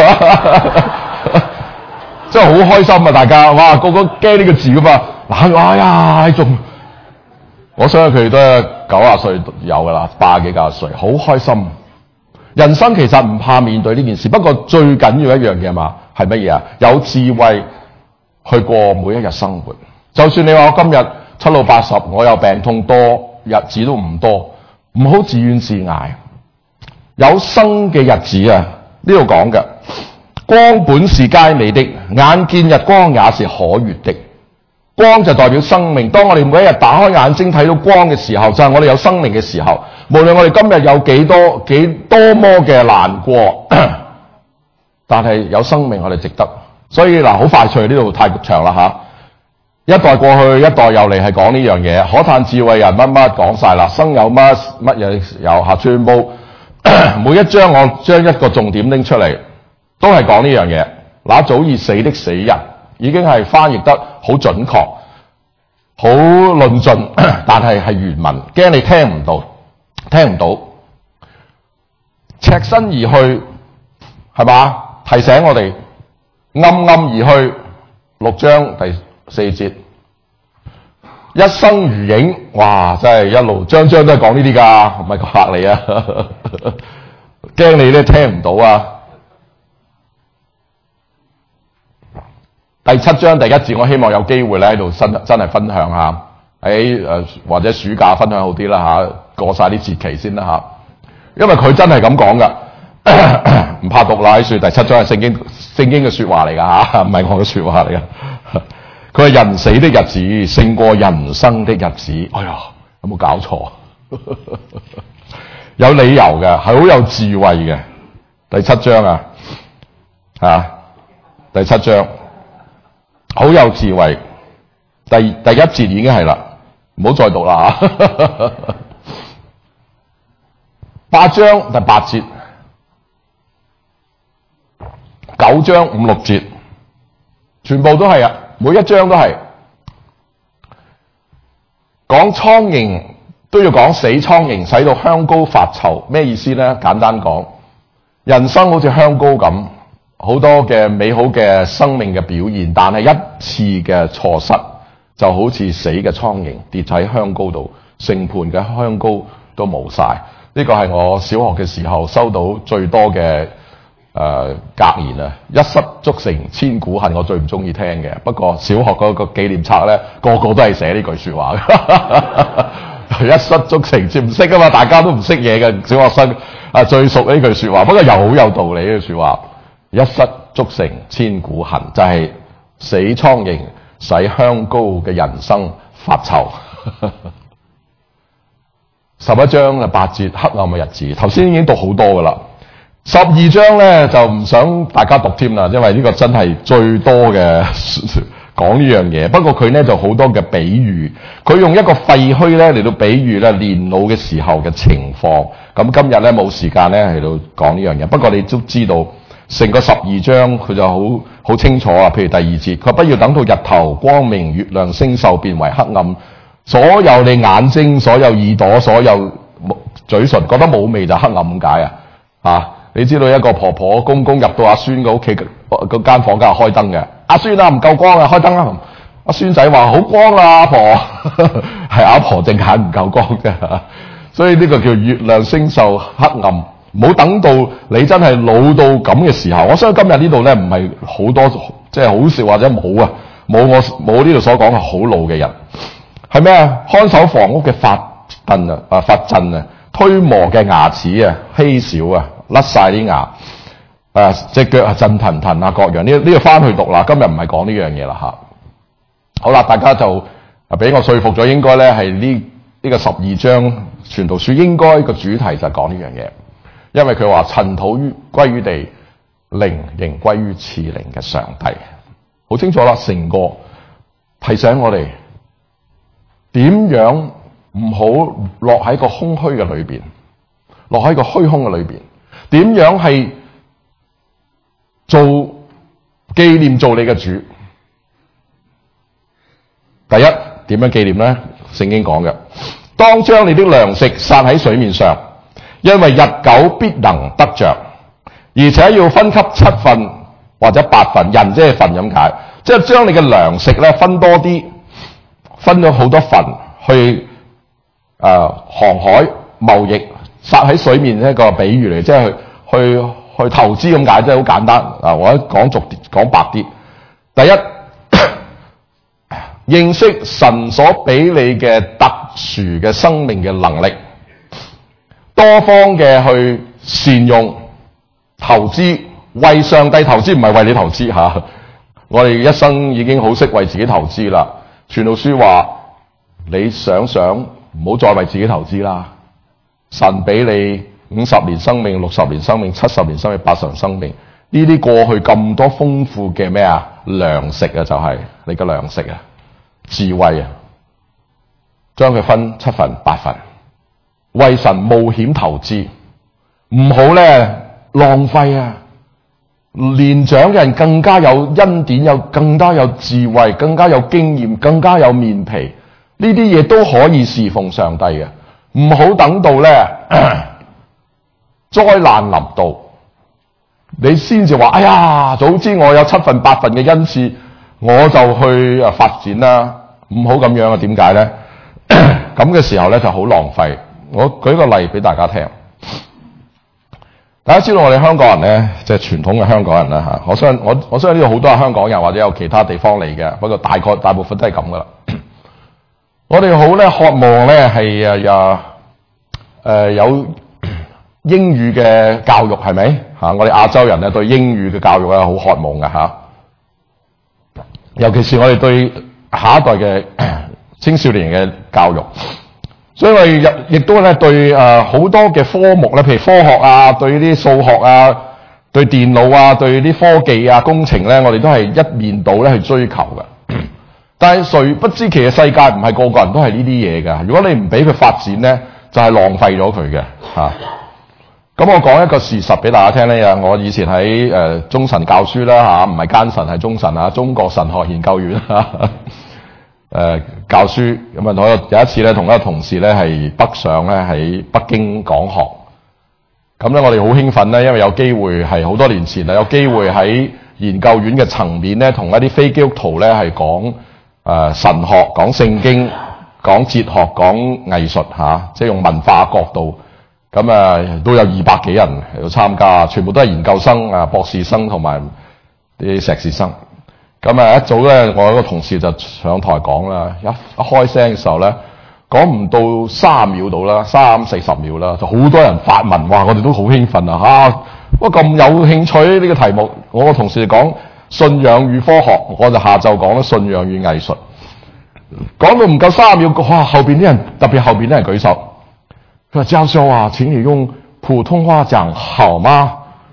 真係好開心啊！大家哇，個個驚呢個字噶嘛，嗱，哎呀，你仲，我相信佢哋都係九十歲有噶啦，八幾九十歲，好開心。人生其實唔怕面對呢件事，不過最緊要一樣嘢嘛，係乜嘢啊？有智慧去過每一日生活。就算你話我今日七老八十，我有病痛多，日子都唔多，唔好自怨自艾。有生嘅日子啊，呢度講嘅光本是佳美的，眼見日光也是可悅的。光就代表生命，當我哋每一日打開眼睛睇到光嘅時候，就係我哋有生命嘅時候。無論我哋今日有幾多幾多麼嘅難過，但係有生命我哋值得。所以嗱，好快脆，呢度太長啦吓。一代過去，一代又嚟，係講呢樣嘢。可嘆智慧人乜乜講晒啦，生有乜乜嘢有吓，全部每一章我將一個重點拎出嚟，都係講呢樣嘢。那早已死的死人，已經係翻譯得好準確、好論盡，但係係原文，驚你聽唔到，聽唔到。赤身而去，係嘛？提醒我哋暗暗而去。六章第四節，一生如影，哇！真係一路章章都係講呢啲㗎，唔係個嚇你啊！驚你咧聽唔到啊！第七章第一節，我希望有機會咧喺度真真係分享下，喺誒或者暑假分享好啲啦嚇，過晒啲節期先啦嚇，因為佢真係咁講㗎，唔怕讀啦，喺書第七章係聖經聖經嘅説話嚟㗎嚇，唔係我嘅説話嚟㗎。佢係人死的日子勝過人生的日子。哎呀，有冇搞錯？有理由嘅，係好有智慧嘅。第七章啊，啊，第七章好有智慧。第第一節已經係啦，唔好再讀啦嚇。八章第八節，九章五六節，全部都係啊。每一章都係講蒼蠅，都要講死蒼蠅，使到香膏發臭。咩意思呢？簡單講，人生好似香膏咁，好多嘅美好嘅生命嘅表現，但係一次嘅錯失，就好似死嘅蒼蠅跌喺香膏度，成盤嘅香膏都冇晒。呢個係我小學嘅時候收到最多嘅誒、呃、格言啊！一失足成千古恨，我最唔中意聽嘅。不過小學嗰個紀念冊咧，個個都係寫呢句説話嘅。一失足成千，唔識啊嘛，大家都唔識嘢嘅小學生啊，最熟呢句説話。不過又好有道理呢句説話。一失足成千古恨，就係、是、死蒼蠅使香膏嘅人生發臭。十一章嘅八節，黑暗嘅日子，頭先已經讀好多噶啦。十二章咧就唔想大家讀添啦，因為呢個真係最多嘅講呢樣嘢。不過佢咧就好多嘅比喻，佢用一個廢墟咧嚟到比喻咧年老嘅時候嘅情況。咁今日咧冇時間咧嚟到講呢樣嘢。不過你都知道，成個十二章佢就好好清楚啊。譬如第二節，佢不要等到日頭光明，月亮星宿變為黑暗，所有你眼睛、所有耳朵、所有嘴唇覺得冇味就黑暗咁解啊！啊！你知道一個婆婆公公入到阿孫嘅屋企個間房，梗係開燈嘅。阿孫啊，唔夠光啊，開燈啊！阿孫仔話好光啦，阿婆係阿婆隻眼唔夠光啫。所以呢個叫月亮星宿黑暗。唔好等到你真係老到咁嘅時候。我相信今日呢度咧唔係好多即係好笑或者冇啊，冇我冇呢度所講嘅好老嘅人。係咩啊？看守房屋嘅發震啊，啊發震啊，推磨嘅牙齒啊，稀少啊。甩晒啲牙，誒隻腳啊震騰騰啊，各樣呢呢個翻去讀啦。今日唔係講呢樣嘢啦嚇。好啦，大家就啊俾我說服咗，應該咧係呢呢個十二章傳道書應該個主題就係講呢樣嘢，因為佢話塵土於歸於地，靈仍歸於賜靈嘅上帝。好清楚啦，成個提醒我哋點樣唔好落喺個空虛嘅裏邊，落喺個虛空嘅裏邊。 點樣係做紀念做你嘅主？第一，點樣紀念呢？聖經講嘅，當將你的糧食撒喺水面上，因為日久必能得着，而且要分給七份或者八份，人即係份咁解，即係將你嘅糧食咧分多啲，分咗好多份去誒、呃、航海貿易，撒喺水面一個比喻嚟，即係去去去投資咁解，即係好簡單啊！我講俗講白啲，第一。認識神所俾你嘅特殊嘅生命嘅能力，多方嘅去善用投資，為上帝投資，唔係為你投資吓、啊。我哋一生已經好識為自己投資啦。傳道書話：你想想，唔好再為自己投資啦。神俾你五十年生命、六十年生命、七十年生命、八十年生命，呢啲過去咁多豐富嘅咩啊糧食啊，就係、是、你嘅糧食啊。智慧啊，將佢分七份八份，為神冒險投資，唔好咧浪費啊！年長嘅人更加有恩典，有更加有智慧，更加有經驗，更加有面皮，呢啲嘢都可以侍奉上帝嘅。唔好等到咧災難臨到，你先至話：哎呀，早知我有七份八份嘅恩賜，我就去啊發展啦。唔好咁樣啊！點解咧？咁嘅時候咧就好浪費。我舉個例俾大家聽。大家知道我哋香港人咧，即係傳統嘅香港人啦嚇。我相信我我相信呢度好多係香港人或者有其他地方嚟嘅，不過大概大部分都係咁噶啦。我哋好咧渴望咧係誒有誒有英語嘅教育係咪嚇？我哋亞洲人咧對英語嘅教育咧好渴望嘅嚇，尤其是我哋對下一代嘅青少年嘅教育，所以我哋亦都咧對誒好多嘅科目咧，譬如科學啊，對啲數學啊，對電腦啊，對啲科技啊、工程咧，我哋都係一面倒咧去追求嘅。但係誰不知其實世界唔係個個人都係呢啲嘢㗎。如果你唔俾佢發展咧，就係、是、浪費咗佢嘅嚇。咁、啊、我講一個事實俾大家聽咧，我以前喺誒、呃、中神教書啦嚇，唔係奸神係中神啊，中國神學研究院嚇。誒、呃、教書咁啊！我有一次咧，同一個同事咧係北上咧喺北京講學，咁咧我哋好興奮咧，因為有機會係好多年前啊，有機會喺研究院嘅層面咧，同一啲非基督徒咧係講誒神學、講聖經、講哲學、講藝術嚇、啊，即係用文化角度，咁啊都有二百幾人嚟到參加，全部都係研究生啊、博士生同埋啲碩士生。咁啊，一早咧，我有個同事就上台講啦，一一開聲嘅時候咧，講唔到三秒到啦，三四十秒啦，就好多人發問，哇！我哋都好興奮啊，嚇！哇，咁有興趣呢個題目，我個同事講信仰與科學，我就下晝講咗信仰與藝術，講到唔夠三秒，哇！後邊啲人特別後邊啲人舉手，佢話教授啊，請你用普通話講好嗎？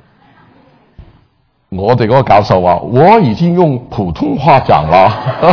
我哋嗰個教授話：我已經用普通話講啦，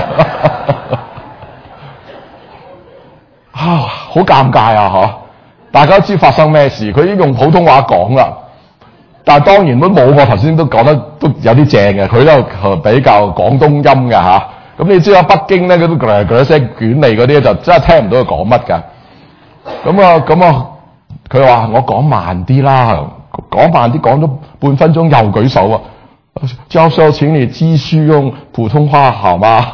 啊，好尷尬啊！嗬，大家都知發生咩事，佢已經用普通話講啦，但係當然都冇我頭先都講得都有啲正嘅，佢都比較廣東音嘅吓。咁你知啦，北京咧佢都嗰啲聲捲脷嗰啲就真係聽唔到佢講乜㗎。咁啊咁啊，佢話我講慢啲啦，講慢啲，講咗半分鐘又舉手啊！教授，請你繼續用普通話好嗎？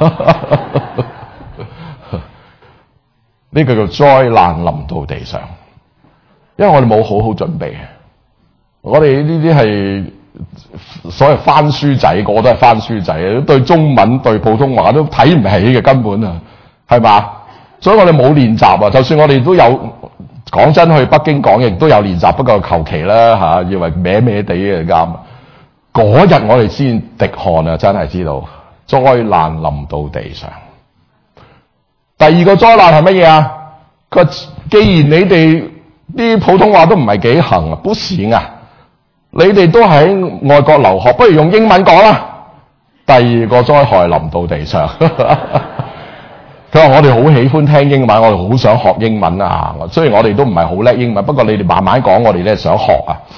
呢個叫災難臨到地上，因為我哋冇好好準備。我哋呢啲係所謂番書仔，個個都係番書仔，對中文對普通話都睇唔起嘅根本啊，係嘛？所以我哋冇練習啊。就算我哋都有講真去北京講，亦都有練習，不過求其啦嚇，以為歪歪地嘅啱。嗰日我哋先滴汗啊！真係知道災難臨到地上。第二個災難係乜嘢啊？佢話既然你哋啲普通話都唔係幾行啊，不行啊！你哋都喺外國留學，不如用英文講啦。第二個災害臨到地上。佢話我哋好喜歡聽英文，我哋好想學英文啊！雖然我哋都唔係好叻英文，不過你哋慢慢講，我哋咧想學啊。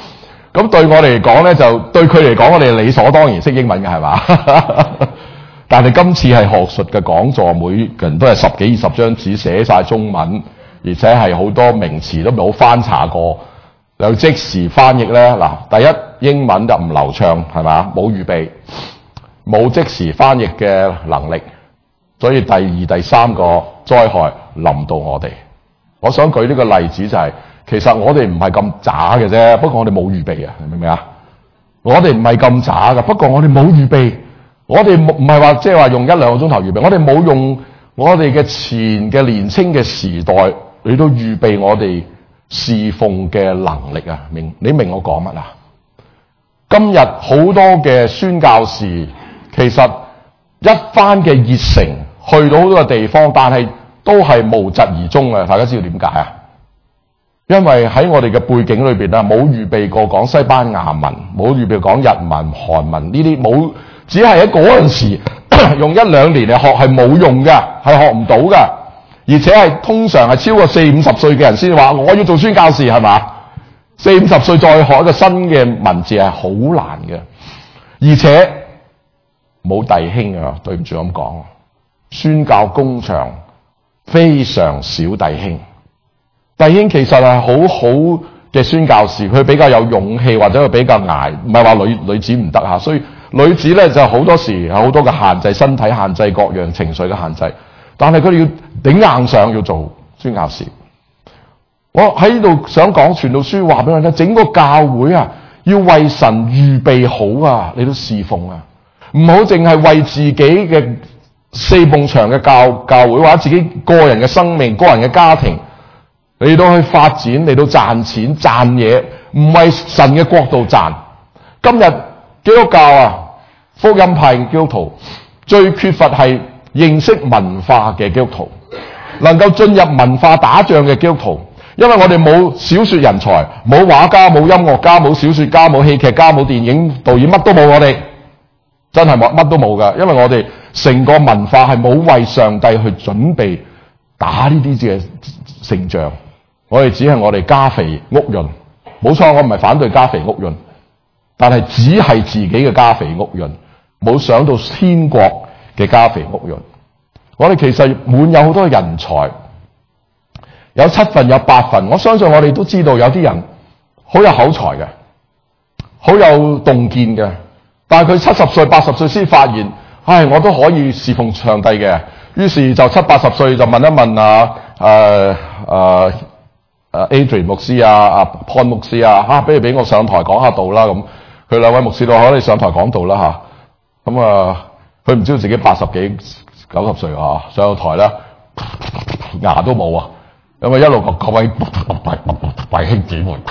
咁對我哋嚟講咧，就對佢嚟講，我哋理所當然識英文嘅係嘛？但係今次係學術嘅講座，每個人都係十幾二十張紙寫晒中文，而且係好多名詞都冇翻查過，又即時翻譯咧。嗱，第一英文就唔流暢係嘛？冇預備，冇即時翻譯嘅能力，所以第二、第三個災害臨到我哋。我想舉呢個例子就係、是。其實我哋唔係咁渣嘅啫，不過我哋冇預備啊，明唔明啊？我哋唔係咁渣噶，不過我哋冇預備，我哋唔係話即係話用一兩個鐘頭預備，我哋冇用我哋嘅前嘅年青嘅時代嚟到預備我哋侍奉嘅能力啊！明你明我講乜啊？今日好多嘅宣教士其實一番嘅熱誠去到好多個地方，但係都係無疾而終啊！大家知道點解啊？因為喺我哋嘅背景裏邊啊，冇預備過講西班牙文，冇預備講日文、韓文呢啲，冇，只係喺嗰陣時用一兩年嚟學係冇用嘅，係學唔到嘅，而且係通常係超過四五十歲嘅人先話我要做宣教士，係嘛？四五十歲再學一個新嘅文字係好難嘅，而且冇弟兄啊，對唔住咁講，宣教工場非常少弟兄。弟兄其實係好好嘅宣教士，佢比較有勇氣，或者佢比較捱，唔係話女女子唔得嚇，所以女子咧就好多時有好多嘅限制，身體限制，各樣情緒嘅限制，但係佢哋要頂硬上要做宣教士。我喺度想講傳道書話俾我聽，整個教會啊要為神預備好啊，你都侍奉啊，唔好淨係為自己嘅四埲牆嘅教教會，或者自己個人嘅生命、個人嘅家庭。嚟到去發展，嚟到賺錢賺嘢，唔係神嘅國度賺。今日基督教啊，福音派嘅基督徒最缺乏係認識文化嘅基督徒，能夠進入文化打仗嘅基督徒。因為我哋冇小說人才，冇畫家，冇音樂家，冇小說家，冇戲劇家，冇電影導演，乜都冇。我哋真係乜乜都冇噶，因為我哋成個文化係冇為上帝去準備打呢啲嘅勝仗。我哋只係我哋家肥屋潤，冇錯，我唔係反對家肥屋潤，但係只係自己嘅家肥屋潤，冇想到天國嘅家肥屋潤。我哋其實滿有好多人才，有七分有八分，我相信我哋都知道有啲人好有口才嘅，好有洞見嘅，但係佢七十歲八十歲先發現，唉，我都可以侍奉上帝嘅，於是就七八十歲就問一問啊誒誒誒 Adrian 牧師啊、阿 Paul 牧師啊，嚇、啊，不如俾我上台講下道啦咁。佢兩位牧師都可以上台講道啦嚇。咁啊，佢唔知道自己八十幾九十歲啊，上到台啦，牙都冇啊，咁啊一路各各位弟兄姊妹，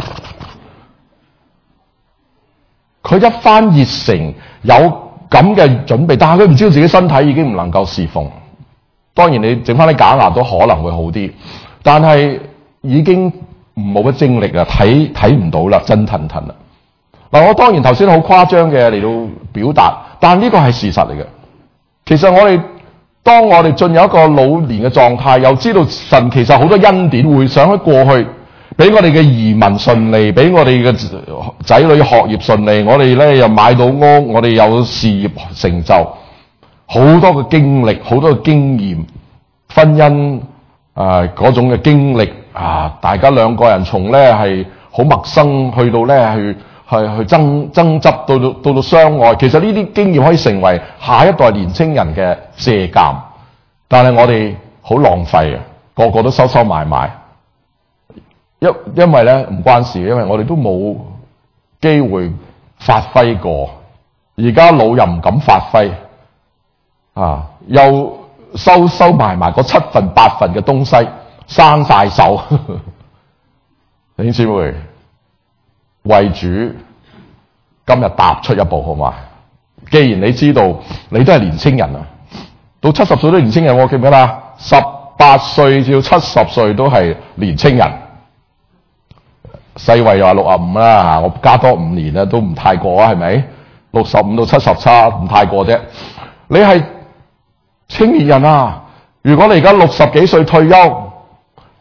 佢一番熱誠，有咁嘅準備，但係佢唔知道自己身體已經唔能夠侍奉。當然你整翻啲假牙都可能會好啲，但係已經冇乜精力啦，睇睇唔到啦，真騰騰啦。嗱，我當然頭先好誇張嘅嚟到表達，但呢個係事實嚟嘅。其實我哋當我哋進入一個老年嘅狀態，又知道神其實好多恩典會想喺過去，俾我哋嘅移民順利，俾我哋嘅仔女學業順利，我哋咧又買到屋，我哋有事業成就，好多嘅經歷，好多嘅經驗，婚姻啊嗰、呃、種嘅經歷啊，大家兩個人從咧係好陌生，去到咧去去去爭爭執，到到到到相愛。其實呢啲經驗可以成為下一代年青人嘅借鑒，但係我哋好浪費啊，個個都收收埋埋。因因為咧唔關事，因為我哋都冇機會發揮過，而家老又唔敢發揮啊，又收收埋埋嗰七分八分嘅東西，生晒手。弟兄姊妹，為主今日踏出一步好嘛？既然你知道你都係年青人啊，到七十歲都係年青人，我記唔記得啦？十八歲至七十歲都係年青人。世衛又話六十五啦，我加多五年啦，都唔太過啊，係咪？六十五到七十差唔太過啫。你係青年人啊！如果你而家六十幾歲退休，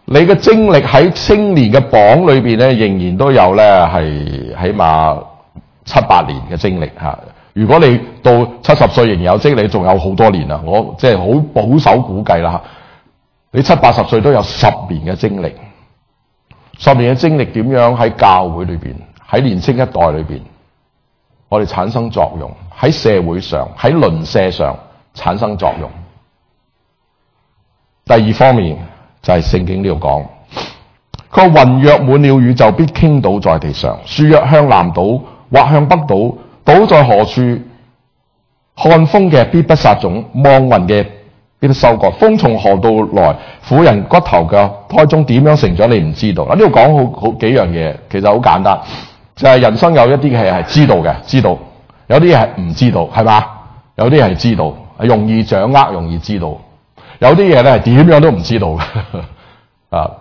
你嘅精力喺青年嘅榜裏邊咧，仍然都有咧係起碼七八年嘅精力嚇。如果你到七十歲仍然有精力，仲有好多年啊！我即係好保守估計啦嚇，你七八十歲都有十年嘅精力。十年嘅精力點樣喺教會裏邊，喺年青一代裏邊，我哋產生作用，喺社會上，喺鄰舍上產生作用。第二方面就係聖經呢度講，佢話雲若滿了雨，就必傾倒在地上；樹若向南倒，或向北倒，倒在何處？看風嘅必不撒種，望雲嘅必不收割。風從何度來？婦人骨頭嘅胎中點樣成長？你唔知道。嗱，呢度講好好幾樣嘢，其實好簡單，就係、是、人生有一啲嘅係知道嘅，知道；有啲嘢係唔知道，係嘛？有啲係知道，容易掌握，容易知道。有啲嘢咧係點樣都唔知道嘅。啊，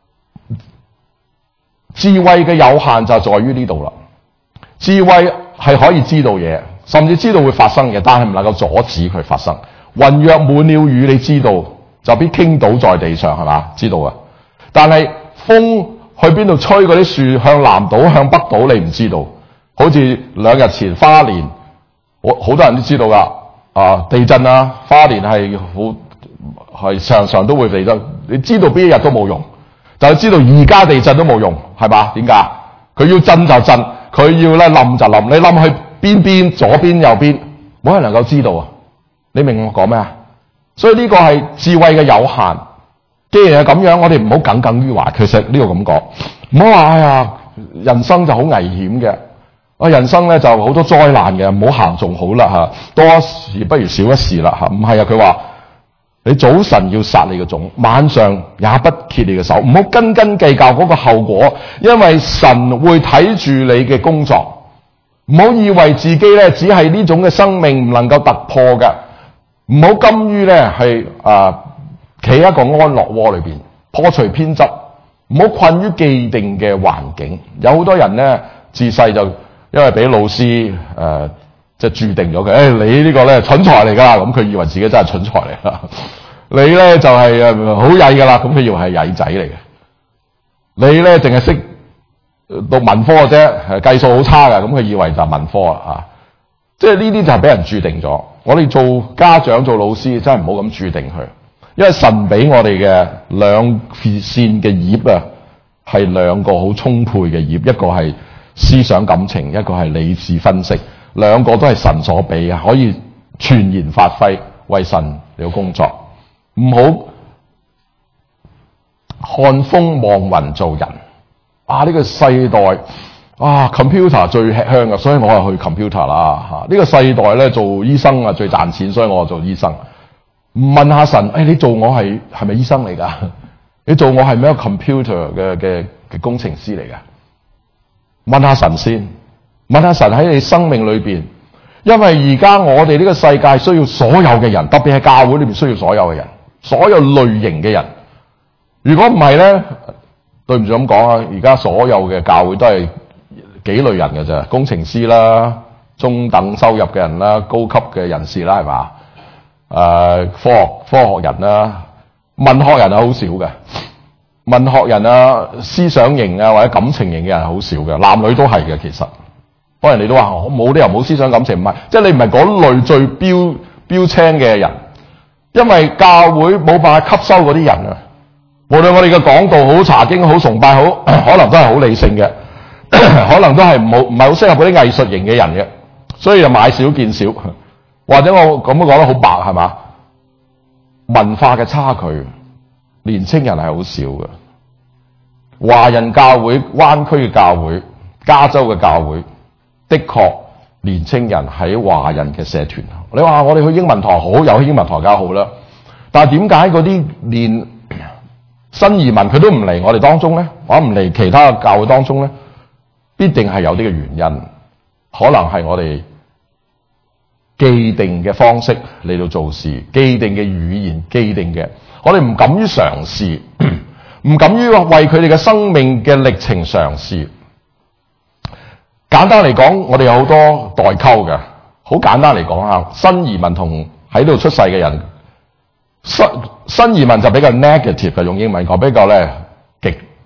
智慧嘅有限就在於呢度啦。智慧係可以知道嘢，甚至知道會發生嘅，但係唔能夠阻止佢發生。雲若滿了雨，你知道就必傾倒在地上，係嘛？知道啊。但係風去邊度吹，嗰啲樹向南倒向北倒，你唔知道。好似兩日前花蓮，我好多人都知道噶。啊，地震啊，花蓮係好係常常都會地震。你知道邊一日都冇用，但係知道而家地震都冇用，係嘛？點解？佢要震就震，佢要咧冧就冧。你冧去邊邊，左邊右邊，冇人能夠知道啊！你明我講咩啊？所以呢個係智慧嘅有限。既然係咁樣，我哋唔好耿耿於懷。其實呢個咁講，唔好話哎呀，人生就好危險嘅。啊，人生咧就好多災難嘅，唔好行仲好啦吓，多一事不如少一事啦吓。唔係啊，佢話你早晨要撒你嘅種，晚上也不歇你嘅手，唔好斤斤計較嗰個後果，因為神會睇住你嘅工作。唔好以為自己咧只係呢種嘅生命唔能夠突破嘅，唔好甘於咧係啊企喺一個安樂窩裏邊，破除偏執，唔好困於既定嘅環境。有好多人咧自細就因為俾老師誒即係注定咗佢，誒、哎、你呢個咧蠢材嚟噶，咁佢以為自己真係蠢材嚟啦。你咧就係誒好曳噶啦，咁佢以為係曳仔嚟嘅。你咧淨係識讀文科嘅啫，計數好差噶，咁佢以為就係文科啊。即係呢啲就係俾人注定咗。我哋做家長做老師真係唔好咁注定佢，因為神俾我哋嘅兩線嘅葉啊，係兩個好充沛嘅葉，一個係思想感情，一個係理智分析，兩個都係神所俾啊，可以全然發揮，為神嚟工作。唔好看風望雲做人啊！呢、這個世代啊 ，computer 最吃香噶，所以我係去 computer 啦吓。呢、這個世代咧做醫生啊最賺錢，所以我就做醫生。唔問下神，誒、哎，你做我係係咪醫生嚟噶？你做我係咩 computer 嘅嘅嘅工程師嚟噶？問下神先，問下神喺你生命裏邊，因為而家我哋呢個世界需要所有嘅人，特別係教會裏邊需要所有嘅人，所有類型嘅人。如果唔係咧，對唔住咁講啊，而家所有嘅教會都係幾類人嘅啫，工程師啦、中等收入嘅人啦、高級嘅人士啦，係嘛？誒、呃，科學科學人啦，文學人係好少嘅。文學人啊，思想型啊或者感情型嘅人好少嘅，男女都係嘅。其實，當然你都話我冇理由冇思想感情，唔係，即係你唔係嗰類最標標青嘅人，因為教會冇辦法吸收嗰啲人啊。無論我哋嘅講道好、查經好、崇拜好，可能都係好理性嘅，可能都係冇唔係好適合嗰啲藝術型嘅人嘅，所以就買少見少，或者我咁樣講得好白係嘛？文化嘅差距。年青人係好少嘅，華人教會、灣區嘅教會、加州嘅教會，的確年青人喺華人嘅社團。你話我哋去英文堂好，有英文堂梗好啦，但係點解嗰啲連新移民佢都唔嚟我哋當中咧，或者唔嚟其他嘅教會當中咧？必定係有啲嘅原因，可能係我哋既定嘅方式嚟到做事，既定嘅語言，既定嘅。我哋唔敢於嘗試，唔敢於為佢哋嘅生命嘅歷程嘗試。簡單嚟講，我哋有好多代溝嘅。好簡單嚟講下，新移民同喺度出世嘅人，新新移民就比較 negative 嘅，用英文講比較咧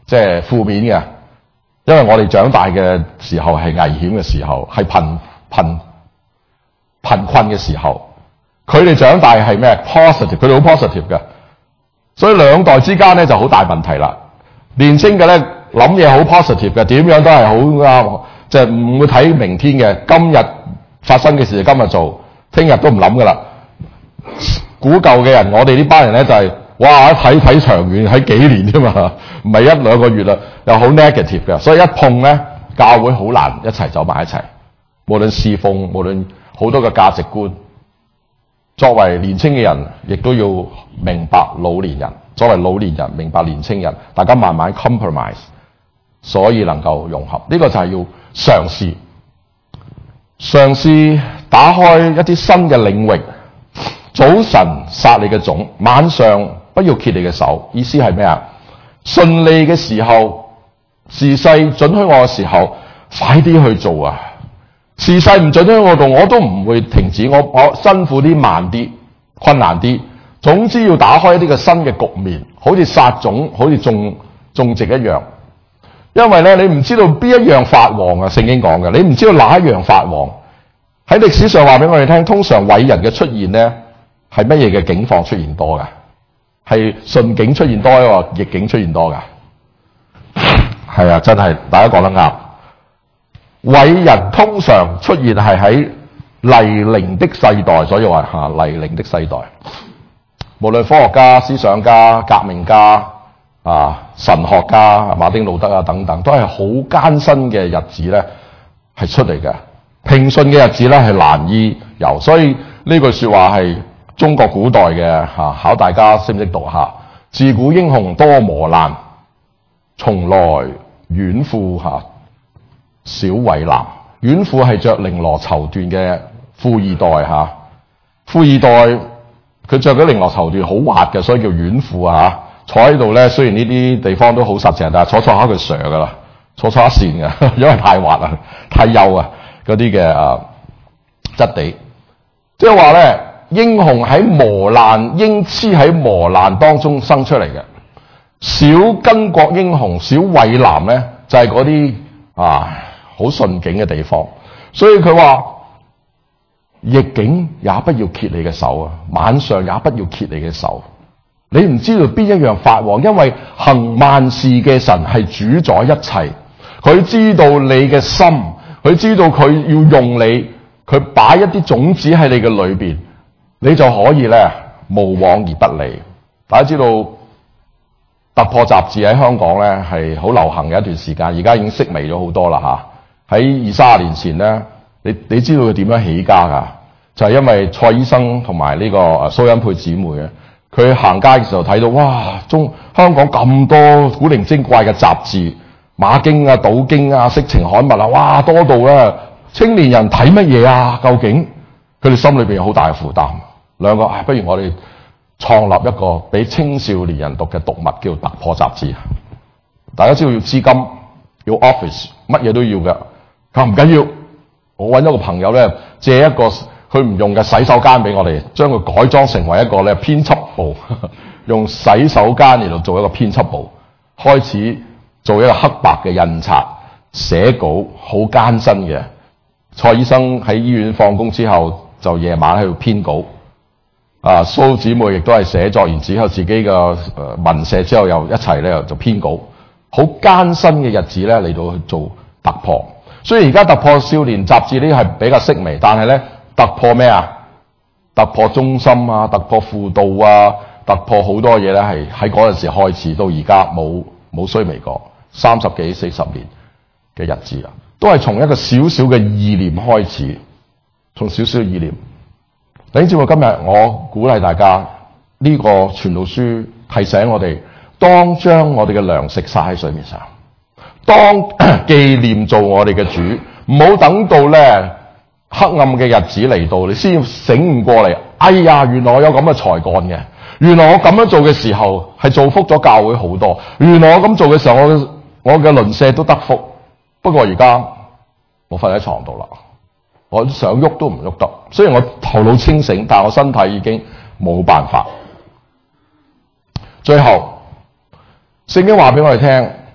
即係負面嘅，因為我哋長大嘅時候係危險嘅時候，係貧貧貧困嘅時候。佢哋長大係咩 positive， 佢哋好 positive 嘅，所以兩代之間咧就好大問題啦。年青嘅咧諗嘢好 positive 嘅，點樣都係好啱，即係唔會睇明天嘅。今日發生嘅事就今日做，聽日都唔諗噶啦。古舊嘅人，我哋呢班人咧就係、是、哇睇睇長遠，睇幾年啫嘛，唔係一兩個月啦，又好 negative 嘅，所以一碰咧教會好難一齊走埋一齊。無論侍奉，無論好多嘅價值觀。作為年青嘅人，亦都要明白老年人。作為老年人，明白年青人，大家慢慢 compromise， 所以能夠融合。呢、這個就係要嘗試，嘗試打開一啲新嘅領域。早晨撒你嘅種，晚上不要歇你嘅手。意思係咩啊？順利嘅時候，時勢准許我嘅時候，快啲去做啊！時勢唔准喺我度，我都唔會停止。我我辛苦啲、慢啲、困難啲，總之要打開一啲嘅新嘅局面，好似撒種，好似種種植一樣。因為咧，你唔知道邊一樣發旺啊！聖經講嘅，你唔知道哪一樣發旺。喺歷史上話俾我哋聽，通常偉人嘅出現咧，係乜嘢嘅境況出現多噶？係順境出現多喎，逆境出現多噶？係啊，真係大家講得啱。偉人通常出現係喺黎明的世代，所以話吓黎明的世代，無論科學家、思想家、革命家啊、神學家、馬丁路德啊等等，都係好艱辛嘅日子咧，係出嚟嘅。平順嘅日子咧係難以有，所以呢句說話係中國古代嘅吓、啊，考大家識唔識讀下？自古英雄多磨難，從來遠赴吓。小衛南，遠赴係着綾羅綢緞嘅富二代吓、啊，富二代佢着咗綾羅綢緞好滑嘅，所以叫遠赴啊。坐喺度咧，雖然呢啲地方都好實淨，但係坐坐下佢瀡噶啦，坐坐下線嘅，因為太滑啦，太幼啊嗰啲嘅啊質地。即係話咧，英雄喺磨難，英雌喺磨難當中生出嚟嘅。小巾幗英雄，小衛南咧，就係嗰啲啊。好順境嘅地方，所以佢話逆境也不要歇你嘅手啊，晚上也不要歇你嘅手。你唔知道邊一樣發旺，因為行萬事嘅神係主宰一切，佢知道你嘅心，佢知道佢要用你，佢擺一啲種子喺你嘅裏邊，你就可以咧無往而不利。大家知道突破雜誌喺香港咧係好流行嘅一段時間，而家已經式微咗好多啦吓。喺二三十年前咧，你你知道佢點樣起家噶？就係、是、因為蔡醫生同埋呢個蘇恩佩姊妹啊，佢行街嘅時候睇到，哇！中香港咁多古靈精怪嘅雜誌，馬經啊、島經啊、色情刊物啊，哇，多到咧，青年人睇乜嘢啊？究竟佢哋心裏邊有好大嘅負擔。兩個，唉，不如我哋創立一個俾青少年人讀嘅讀物，叫突破雜誌。大家知道要資金，要 office， 乜嘢都要嘅。佢唔緊要，我揾咗個朋友咧，借一個佢唔用嘅洗手間俾我哋，將佢改裝成為一個咧編輯部，用洗手間嚟到做一個編輯部，開始做一個黑白嘅印刷、寫稿，好艱辛嘅。蔡醫生喺醫院放工之後，就夜晚喺度編稿。啊，蘇姊妹亦都係寫作完之後，自己嘅誒文社之後又一齊咧就編稿，好艱辛嘅日子咧嚟到去做突破。所以而家突破少年雜誌呢係比較式微，但係咧突破咩啊？突破中心啊，突破輔導啊，突破好多嘢咧，係喺嗰陣時開始到而家冇冇衰微過，三十幾四十年嘅日子啊，都係從一個小小嘅意念開始，從小小嘅意念。弟兄姊妹，今日我鼓勵大家呢、這個傳道書提醒我哋，當將我哋嘅糧食撒喺水面上。當紀念做我哋嘅主，唔好等到咧黑暗嘅日子嚟到，你先醒悟過嚟。哎呀，原來我有咁嘅才幹嘅，原來我咁樣做嘅時候係造福咗教會好多。原來我咁做嘅時候，我我嘅鄰舍都得福。不過而家我瞓喺床度啦，我想喐都唔喐得。雖然我頭腦清醒，但我身體已經冇辦法。最後，聖經話俾我哋聽。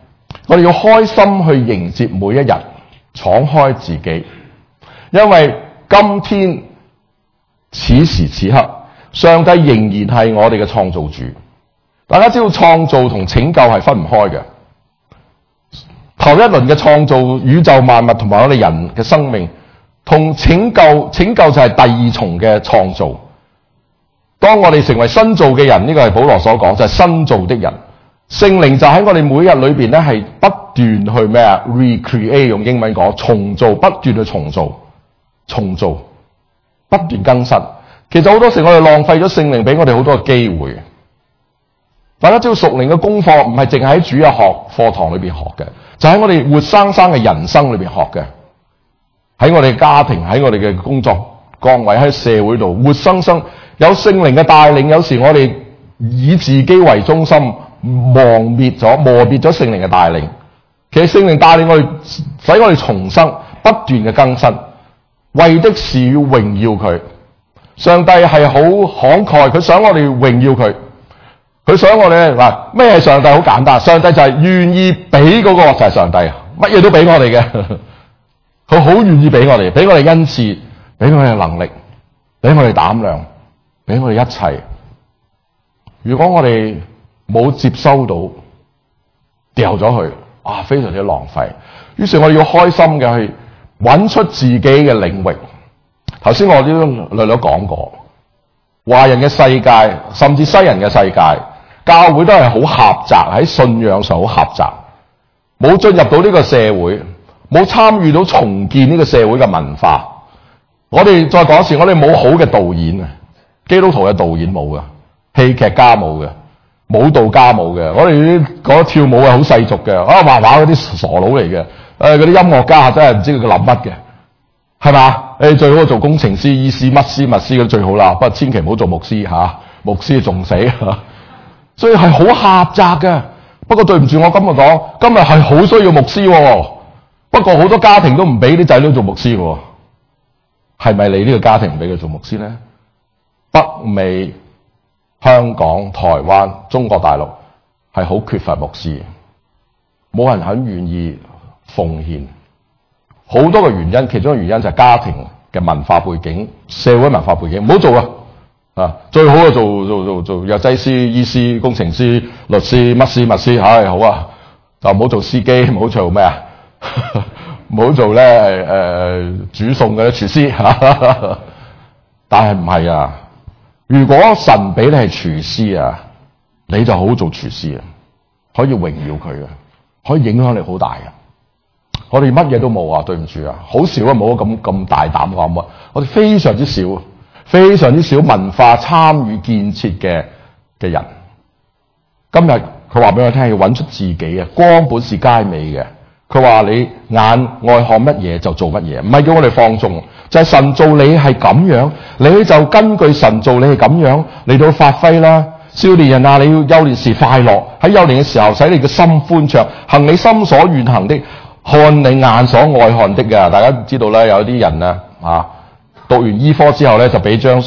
我哋要開心去迎接每一日，敞開自己，因為今天此時此刻，上帝仍然係我哋嘅創造主。大家知道創造同拯救係分唔開嘅。頭一輪嘅創造宇宙萬物同埋我哋人嘅生命，同拯救拯救就係第二重嘅創造。當我哋成為新造嘅人，呢個係保羅所講，就係新造的人。聖靈就喺我哋每日裏邊咧，係不斷去咩啊 recreate， 用英文講重造，不斷去重造、重造，不斷更新。其實好多時我哋浪費咗聖靈俾我哋好多嘅機會。大家知道屬靈嘅功課唔係淨係喺主日學課堂裏邊學嘅，就喺我哋活生生嘅人生裏邊學嘅。喺我哋嘅家庭，喺我哋嘅工作崗位，喺社會度活生生有聖靈嘅帶領。有時我哋以自己為中心，磨滅咗磨滅咗聖靈嘅帶領。其實聖靈帶領我哋，使我哋重生，不斷嘅更新，為的是要榮耀佢。上帝係好慷慨，佢想我哋榮耀佢。佢想我哋嗱，咩係上帝？好簡單，上帝就係願意俾嗰個就係上帝，乜嘢都俾我哋嘅。佢好願意俾我哋，俾我哋恩賜，俾我哋能力，俾我哋膽量，俾我哋一切。如果我哋冇接收到，掉咗佢，啊，非常之浪費。於是我哋要開心嘅去揾出自己嘅領域。頭先我都略略講過，華人嘅世界，甚至西人嘅世界，教會都係好狹窄，喺信仰上好狹窄，冇進入到呢個社會，冇參與到重建呢個社會嘅文化。我哋再講一次，我哋冇好嘅導演啊，基督徒嘅導演冇嘅，戲劇家冇嘅，舞蹈家冇嘅。我哋啲嗰跳舞係好世俗嘅，啊畫畫嗰啲傻佬嚟嘅，誒嗰啲音樂家真係唔知佢諗乜嘅，係嘛？誒最好做工程師、醫師、乜師、乜師咁最好啦，不過千祈唔好做牧師嚇、啊，牧師仲死。所以係好狹窄嘅。不過對唔住，我今日講，今日係好需要牧師喎。不過好多家庭都唔俾啲仔女做牧師喎。係咪你呢個家庭唔俾佢做牧師咧？北美、香港、台灣、中國大陸係好缺乏牧師，冇人肯願意奉獻。好多嘅原因，其中嘅原因就係家庭嘅文化背景、社會文化背景，唔好做啊！啊，最好啊做做做做藥劑師、醫師、工程師、律師、乜師、乜師，唉、哎、好啊，就唔好做司機，唔好做咩啊，唔好做咧誒、呃、煮餸嘅廚師嚇。但係唔係啊？如果神俾你係廚師啊，你就好好做廚師啊，可以榮耀佢啊，可以影響力好大啊。我哋乜嘢都冇啊，對唔住啊，好少啊，冇咁咁大膽講啊，我哋非常之少，非常之少文化參與建設嘅嘅人。今日佢話俾我聽，要揾出自己啊，光本是佳美嘅。佢話你眼愛看乜嘢就做乜嘢，唔係叫我哋放縱，就係、是、神造你係咁樣，你就根據神造你係咁樣嚟到發揮啦。少年人啊，你要幼年時快樂，喺幼年嘅時候使你嘅心歡暢，行你心所願行的，看你眼所愛看的㗎。大家知道咧，有啲人啊，啊讀完醫科之後咧，就俾張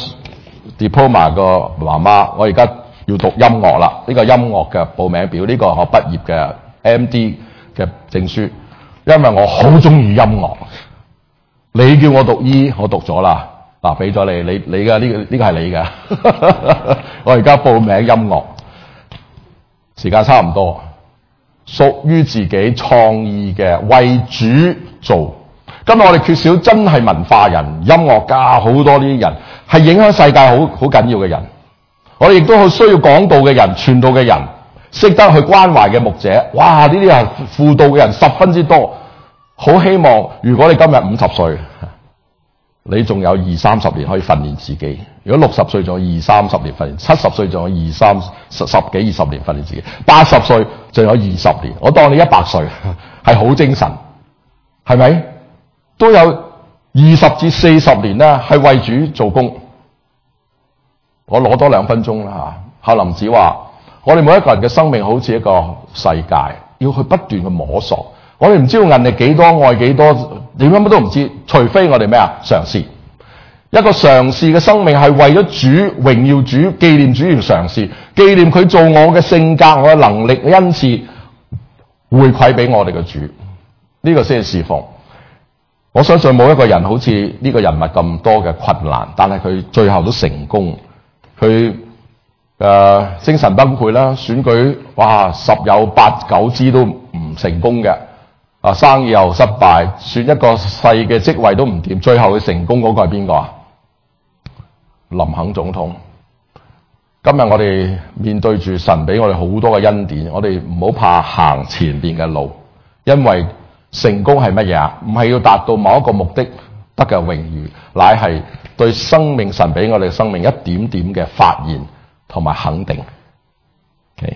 diploma 個媽媽，我而家要讀音樂啦，呢、這個音樂嘅報名表，呢、這個我畢業嘅 M D 嘅證書，因為我好中意音樂。你叫我讀醫，我讀咗啦，嗱俾咗你，你你嘅呢、這個呢、這個係你嘅，我而家報名音樂，時間差唔多。屬於自己創意嘅，為主做。今日我哋缺少真係文化人、音樂家，好多呢啲人係影響世界好好緊要嘅人。我哋亦都好需要講道嘅人、傳道嘅人，識得去關懷嘅牧者。哇！呢啲人輔導嘅人十分之多。好希望如果你今日五十歲，你仲有二三十年可以訓練自己。如果六十歲仲有二三十年訓練，七十歲仲有二三十十幾二十年訓練自己，八十歲仲有二十年。我當你一百歲係好精神，係咪？都有二十至四十年咧，係為主做工。我攞多兩分鐘啦嚇。夏林子話：我哋每一個人嘅生命好似一個世界，要去不斷去摸索。我哋唔知道韌力幾多，愛幾多，點樣乜都唔知，除非我哋咩啊？嘗試。一個嘗試嘅生命係為咗主榮耀主、紀念主而嘗試，紀念佢做我嘅性格、我嘅能力、恩賜， 回饋俾我哋嘅主，呢、這個先係侍奉。我相信冇一個人好似呢個人物咁多嘅困難，但係佢最後都成功。佢誒、呃、精神崩潰啦，選舉哇十有八九支都唔成功嘅，啊生意又失敗，選一個細嘅職位都唔掂，最後佢成功嗰個係邊個啊？林肯總統。今日我哋面對住神俾我哋好多嘅恩典，我哋唔好怕行前邊嘅路，因為成功係乜嘢啊？唔係要達到某一個目的得嘅榮譽，乃係對生命神俾我哋嘅生命一點點嘅發現同埋肯定。Okay.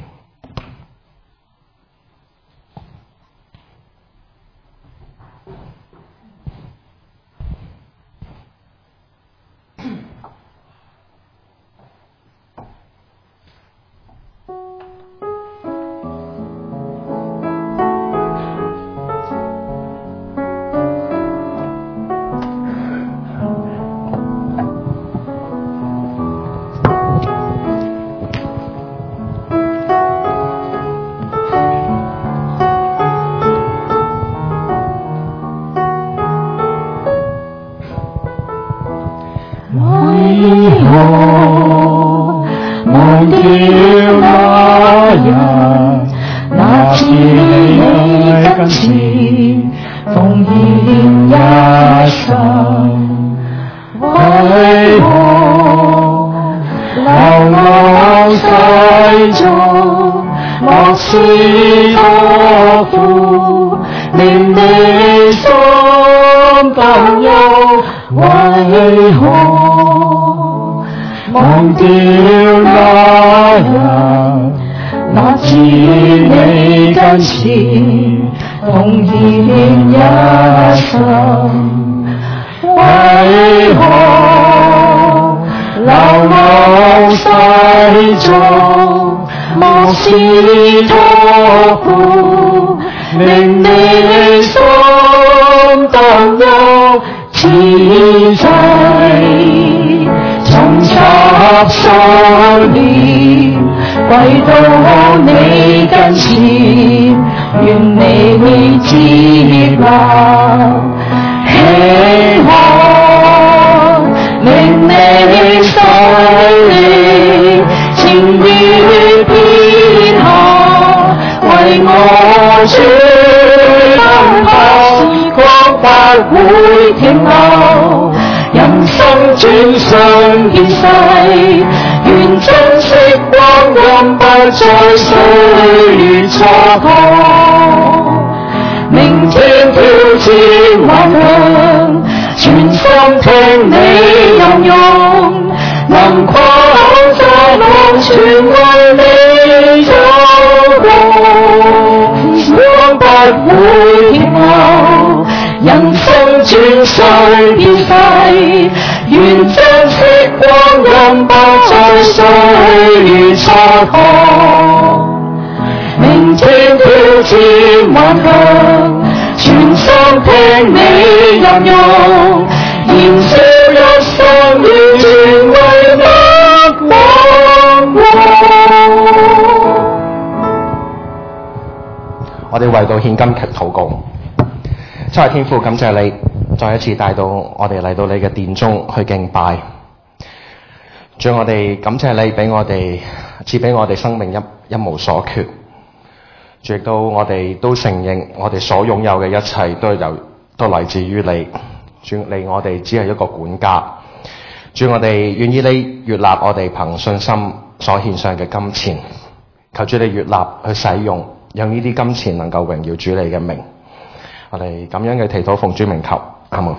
我哋為到獻金禱告，真係天父，感謝你再一次帶到我哋嚟到你嘅殿中去敬拜。主，我哋感謝你俾我哋賜俾我哋生命一一無所缺。主，亦都我哋都承認我哋所擁有嘅一切都係由都嚟自於你。主，你我哋只係一個管家。主，我哋願意你悅納我哋憑信心所獻上嘅金錢，求主你悅納去使用，讓呢啲金錢能夠榮耀主你嘅名。我哋咁樣嘅祈禱奉主名求，阿門。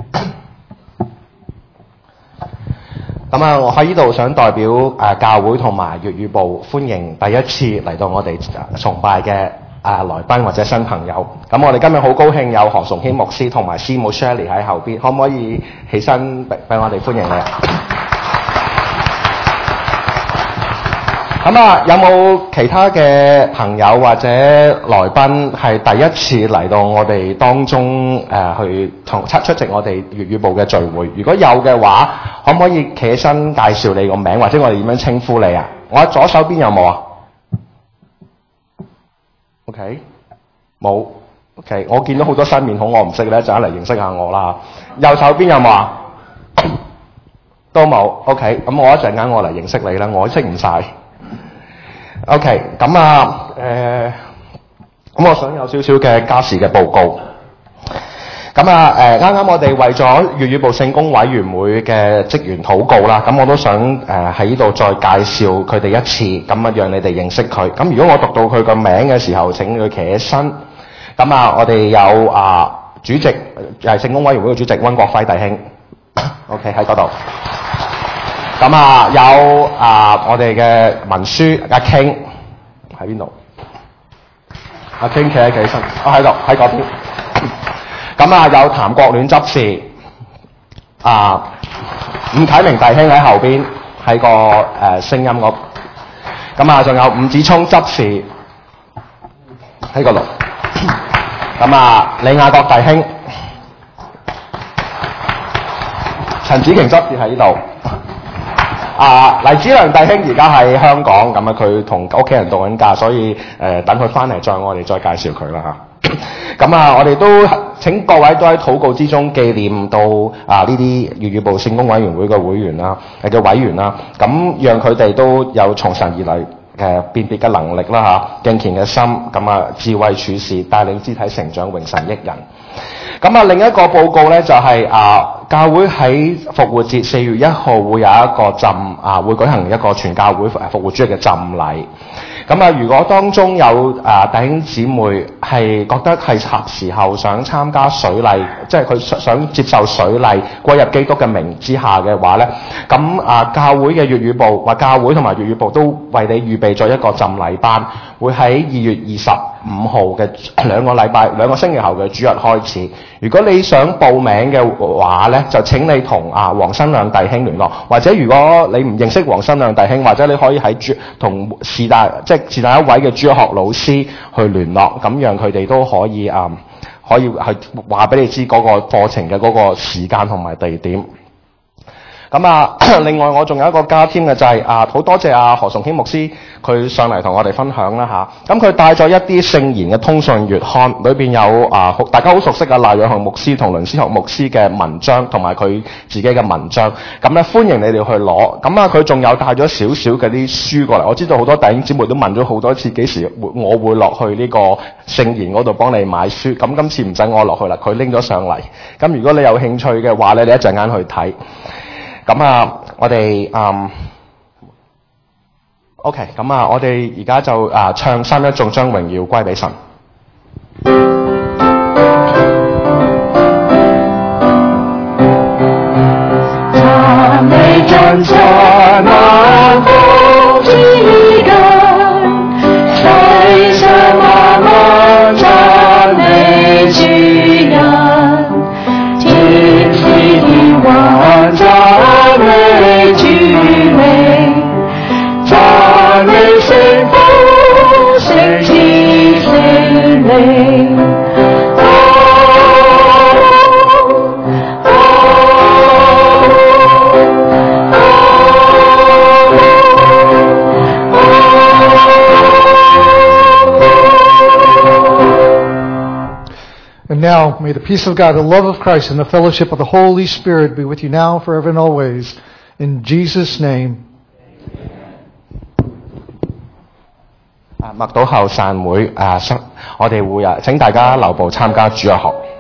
咁啊，我喺呢度想代表誒、呃、教會同埋粵語部歡迎第一次嚟到我哋崇拜嘅誒、呃、來賓或者新朋友。咁我哋今日好高興有何崇軒牧師同埋師母 Shirley 喺後邊，可唔可以起身俾俾我哋歡迎你？咁啊，有冇其他嘅朋友或者來賓係第一次嚟到我哋當中誒、呃、去同出出席我哋粵語部嘅聚會？如果有嘅話，可唔可以企起身介紹你個名，或者我哋點樣稱呼你啊？我喺左手邊有冇啊 ？OK， 冇。OK， 我見到好多新面孔，我唔識咧，就一嚟認識下我啦。右手邊有冇啊？都冇。OK， 咁我一陣間我嚟認識你啦，我識唔晒。OK， 咁啊，誒、呃，咁我想有少少嘅家事嘅報告。咁啊，誒，啱啱我哋為咗粵語部聖工委員會嘅職員禱告啦，咁我都想誒喺度再介紹佢哋一次，咁啊讓你哋認識佢。咁如果我讀到佢個名嘅時候，請佢企起身。咁啊，我哋有啊主席係聖工委員會嘅主席溫國輝弟兄 ，OK 喺嗰度。咁啊有啊我哋嘅文書阿 King 喺邊度？阿 King 企喺企起身，我喺度喺嗰邊。咁啊，有譚國戀執事，啊伍啟明弟兄喺後邊，喺個誒、呃、聲音嗰。咁啊，仲有伍子聰執事喺嗰度。咁啊，李亞國弟兄，陳子瓊執事喺呢度。啊，黎子良弟兄而家喺香港，咁啊佢同屋企人度緊假，所以誒、呃、等佢翻嚟再我哋再介紹佢啦嚇。咁啊，我哋都請各位都喺禱告之中紀念到啊呢啲粵語部聖工委員會嘅會員啦，誒嘅委員啦，咁讓佢哋都有從神而嚟嘅辨別嘅能力啦嚇，敬虔嘅心，咁啊智慧處事，帶領肢體成長，榮神益人。咁啊，另一個報告咧就係、是、啊，教會喺復活節四月一號會有一個浸啊，會舉行一個全教會復活主日嘅浸禮。咁啊，如果當中有啊弟兄姊妹係覺得係合時候想參加水禮，即係佢想接受水禮歸入基督嘅名之下嘅話咧，咁啊教會嘅粵語部或教會同埋粵語部都為你預備咗一個浸禮班，會喺二月二十五號嘅兩個禮拜兩個星期後嘅主日開始。如果你想報名嘅話咧，就請你同啊黃新亮弟兄聯絡，或者如果你唔認識黃新亮弟兄，或者你可以喺主同是但即係是但一位嘅主學老師去聯絡，咁讓佢哋都可以啊、嗯、可以去話俾你知嗰個課程嘅嗰個時間同埋地點。咁啊，另外我仲有一個加添嘅就係、是、啊，好多謝阿、啊、何崇軒牧師佢上嚟同我哋分享啦嚇。咁佢帶咗一啲聖言嘅通訊月刊，裏邊有啊大家好熟悉嘅賴約翰牧師同倫思學牧師嘅文章，同埋佢自己嘅文章。咁咧歡迎你哋去攞。咁啊，佢仲有帶咗少少嘅啲書過嚟。我知道好多弟兄姊妹都問咗好多次幾時會我會落去呢個聖言嗰度幫你買書。咁今次唔使我落去啦，佢拎咗上嚟。咁如果你有興趣嘅話咧，你一陣間去睇。咁啊，我哋嗯 ，OK， 咁啊，我哋而家就啊唱三一眾將榮耀歸俾神。 讚美真神萬福之根，世上萬民讚美主人，天使天雲讚美主名，讚美聖父、聖子、聖靈。 And now, may the peace of God, the love of Christ, and the fellowship of the Holy Spirit be with you now, forever and always. In Jesus' name. 啊，默禱後散會啊，我哋會啊請大家留步參加主日學。